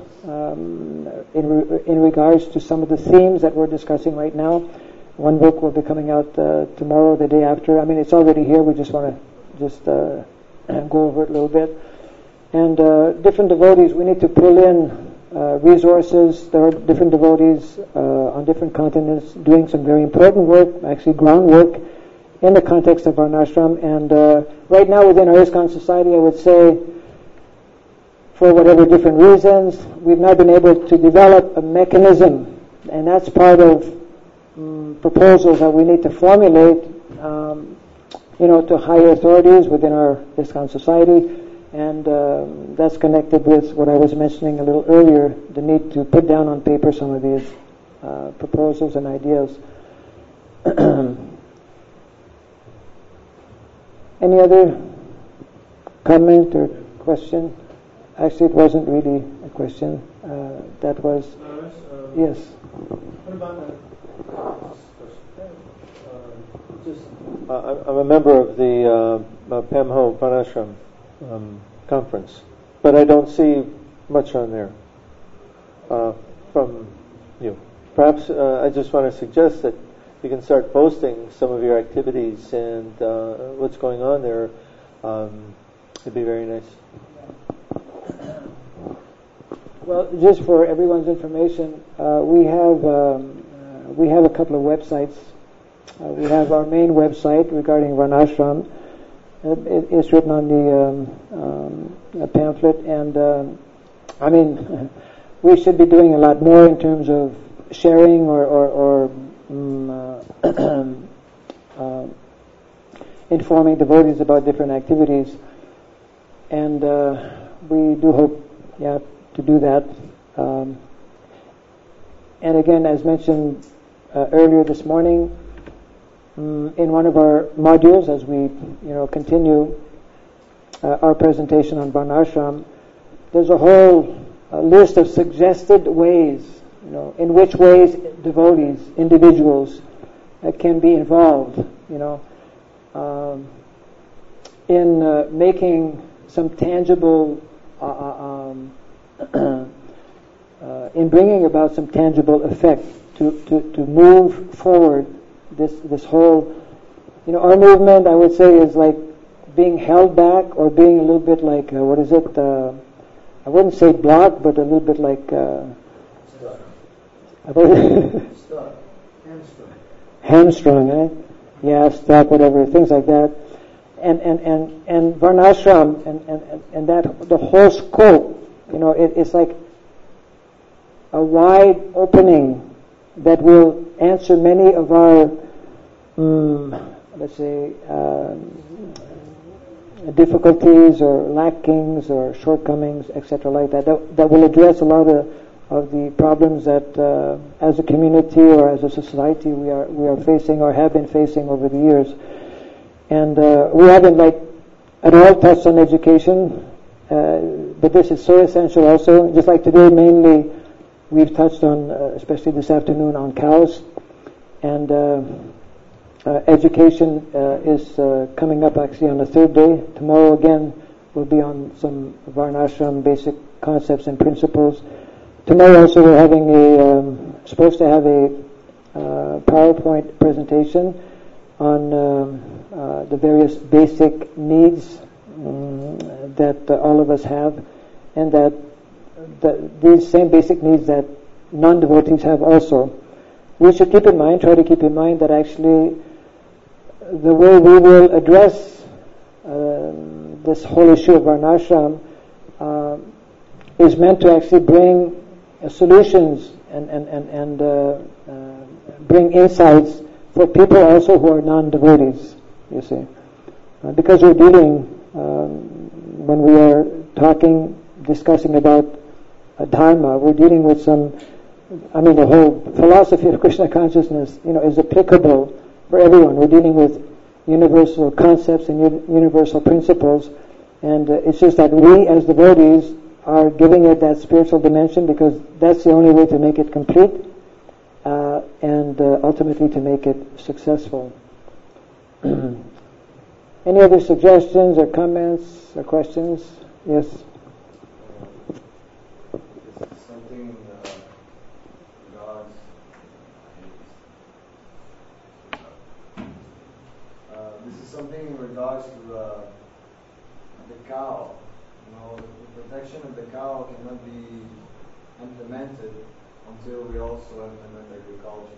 in regards to some of the themes that we're discussing right now. One book will be coming out tomorrow, the day after. It's already here. We just want to go over it a little bit. And different devotees, we need to pull in resources. There are different devotees on different continents doing some very important work, actually groundwork, in the context of Varnashram. And right now within our ISKCON society, I would say, for whatever different reasons, we've not been able to develop a mechanism, and that's part of proposals that we need to formulate, to higher authorities within our ISKCON society, and that's connected with what I was mentioning a little earlier, the need to put down on paper some of these proposals and ideas. Any other comment or question? Actually, it wasn't really a question. That was yes. What about I'm a member of the Pamho Varnashram conference, but I don't see much on there from you. Perhaps I just want to suggest that you can start posting some of your activities and what's going on there. It'd be very nice. Well, just for everyone's information, we have a couple of websites. We have our main website regarding Varnashram. It's written on the pamphlet, and I mean, we should be doing a lot more in terms of sharing or informing devotees about different activities, and we do hope, to do that. And again, as mentioned earlier this morning, in one of our modules, as we continue our presentation on Varnashram, there's a whole list of suggested ways, in which ways devotees, individuals, can be involved, in making some tangible, in bringing about some tangible effect to move forward this whole, our movement, I would say, is like being held back or being a little bit like, I wouldn't say blocked, but a little bit like Stuck. Hamstrung, eh? Yeah, stuck, whatever, things like that. And Varnashram and that the whole scope, it's like a wide opening that will answer many of our, let's say, difficulties or lackings or shortcomings, etc., like that. That will address a lot of the problems that, as a community or as a society, we are facing or have been facing over the years. And we haven't at all touched on education, but this is so essential also. Just like today, mainly we've touched on, especially this afternoon, on cows. And education is coming up actually on the third day. Tomorrow again will be on some Varnashram basic concepts and principles. Tomorrow also we're having supposed to have a PowerPoint presentation on the various basic needs that all of us have, and that these same basic needs that non-devotees have also. We should try to keep in mind that actually the way we will address this whole issue of Varnashram is meant to actually bring solutions and bring insights for people also who are non-devotees, you see. Because we're dealing, when we are discussing about Dharma, we're dealing with the whole philosophy of Krishna consciousness, is applicable for everyone. We're dealing with universal concepts and universal principles, and it's just that we as devotees are giving it that spiritual dimension because that's the only way to make it complete and ultimately to make it successful. Any other suggestions or comments or questions? Yes? Something this is something in regards to the cow. The protection of the cow cannot be implemented until we also implement agriculture.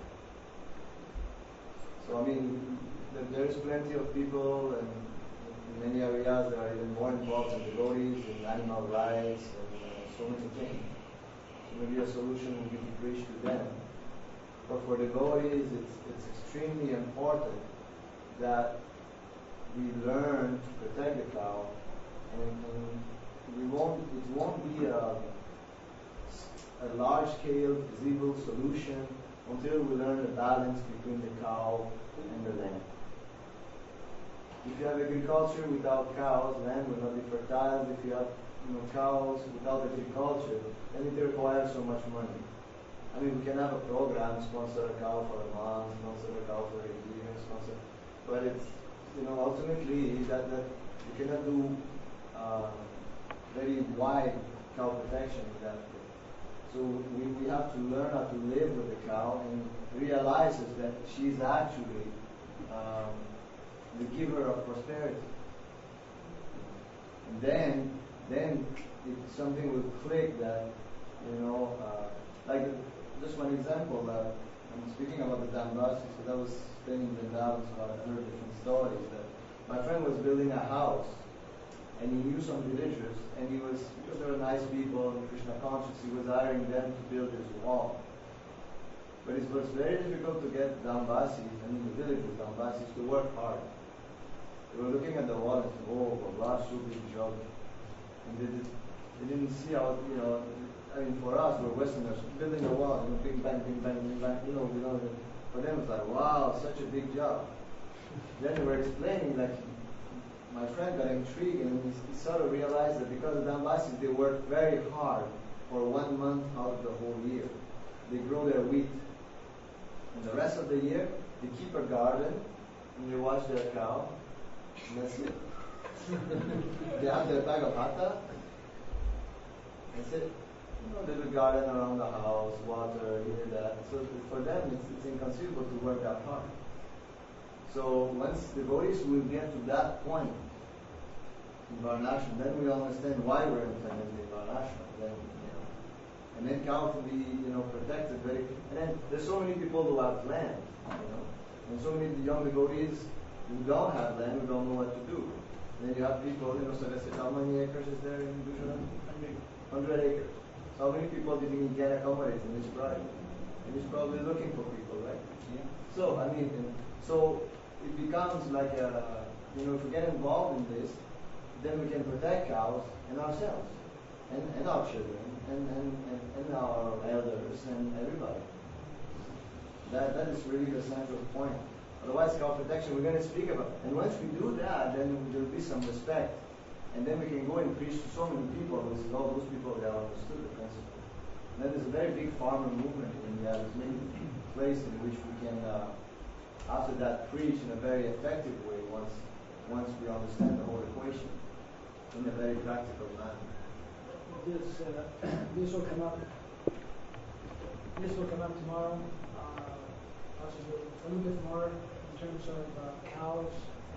So there's plenty of people and in many areas that are even more involved in devotees, in animal rights, and so many things. So maybe a solution would be to preach to them. But for devotees, it's extremely important that we learn to protect the cow, and it won't be a large-scale visible solution until we learn the balance between the cow and the land. If you have agriculture without cows, land will not be fertile. If you have cows without agriculture, then it requires so much money. I mean, we can have a program, sponsor a cow for a month, sponsor a cow for a year, but it's, ultimately that you cannot do very wide cow protection with that. So we have to learn how to live with the cow and realizes that she's actually the giver of prosperity. And then something will click that, like just one example, I'm speaking about the Dambasi, so that was staying in Vrindavan, so I heard different stories. That my friend was building a house, and he knew some villagers, and because they were nice people and Krishna conscious, he was hiring them to build his wall. But it was very difficult to get Dambasis, the villagers, Dambasis, to work hard. They were looking at the wall and said, oh, Allah, so big job. And they didn't see how, for us, we're Westerners, building a wall, bing, bang, bing, bang, bing, bang, for them it's like, wow, such a big job. Then they were explaining, like, my friend got intrigued and he sort of realized that because of Dambasis, they work very hard for 1 month out of the whole year. They grow their wheat. And the rest of the year, they keep a garden and they watch their cow. And that's it. They have their bag of hata. That's it. Little garden around the house, water, here, that. So for them, it's inconceivable to work that hard. So once devotees will get to that point in Varnashram, then we understand why we're implementing Varnashram. And then cow to be, protected very. And then there's so many people who have land, and so many young devotees who don't have land, who don't know what to do. And then you have people, so they say, how many acres is there in Gujarat? 100 acres. So how many people do you think he can accommodate in this project? And he's probably looking for people, right? Yeah. So so it becomes like if we get involved in this, then we can protect cows and ourselves, and our children, and our elders, and everybody. That is really the central point. Otherwise, cow protection, we're going to speak about. And once we do that, then there will be some respect. And then we can go and preach to so many people, because all those people, they have understood the principle. And then there's a very big farmer movement in India. There's many places in which we can, after that, preach in a very effective way once we understand the whole equation in a very practical manner. This will come up. This will come up tomorrow. Possibly a little bit more in terms of cows.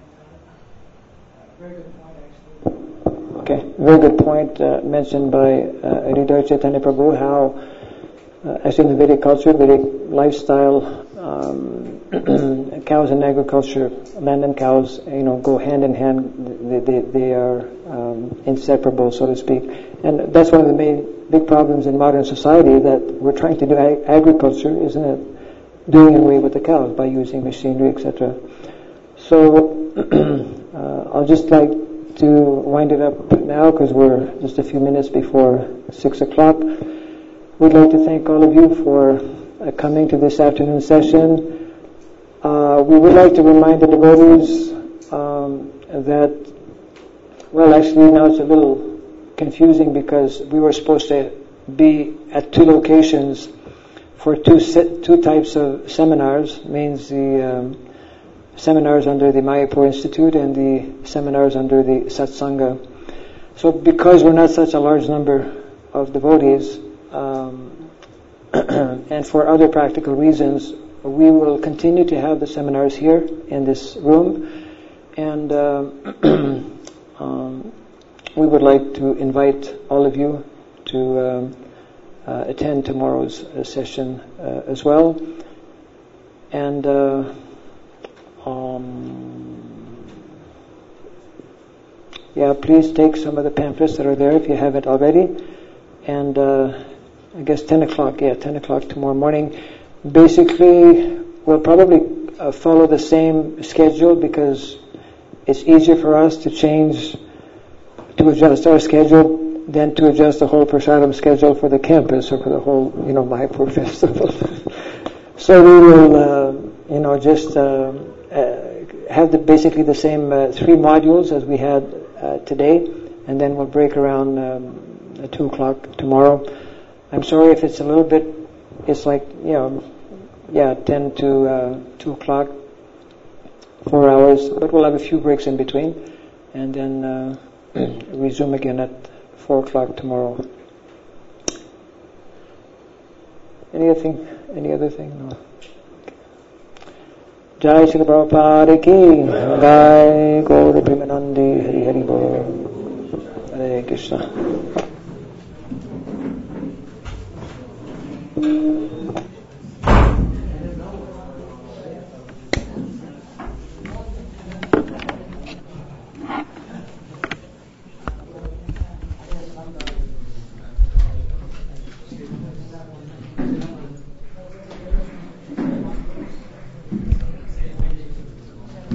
Very good point, actually. Okay, very good point mentioned by Hridaya Chaitanya Prabhu, how actually in the Vedic culture, Vedic lifestyle, cows and agriculture, land and cows, go hand in hand. They are inseparable, so to speak. And that's one of the main big problems in modern society, that we're trying to do agriculture, isn't it? Doing away with the cows by using machinery, etc. So I'll just like to wind it up now, because we're just a few minutes before 6 o'clock. We'd like to thank all of you for coming to this afternoon session. We would like to remind the devotees that, well, actually now it's a little confusing, because we were supposed to be at 2 locations for two types of seminars, means the seminars under the Mayapur Institute and the seminars under the Satsanga. So because we're not such a large number of devotees, and for other practical reasons, we will continue to have the seminars here in this room, and we would like to invite all of you to attend tomorrow's session as well. And please take some of the pamphlets that are there if you haven't already. And I guess 10 o'clock tomorrow morning. Basically, we'll probably follow the same schedule, because it's easier for us to adjust our schedule than to adjust the whole Prasadam schedule for the campus or for the whole, Mayapur festival. So we will, just have basically the same 3 modules as we had today, and then we'll break around at 2 o'clock tomorrow. I'm sorry if it's a little bit, it's like, 10 to 2 o'clock, 4 hours, but we'll have a few breaks in between, and then resume again at 4 o'clock tomorrow. Any other thing? No. Jai Shri Prabhupada ki, Jai Gaura Premanandi, Hari Hari Bol, Hare Krishna.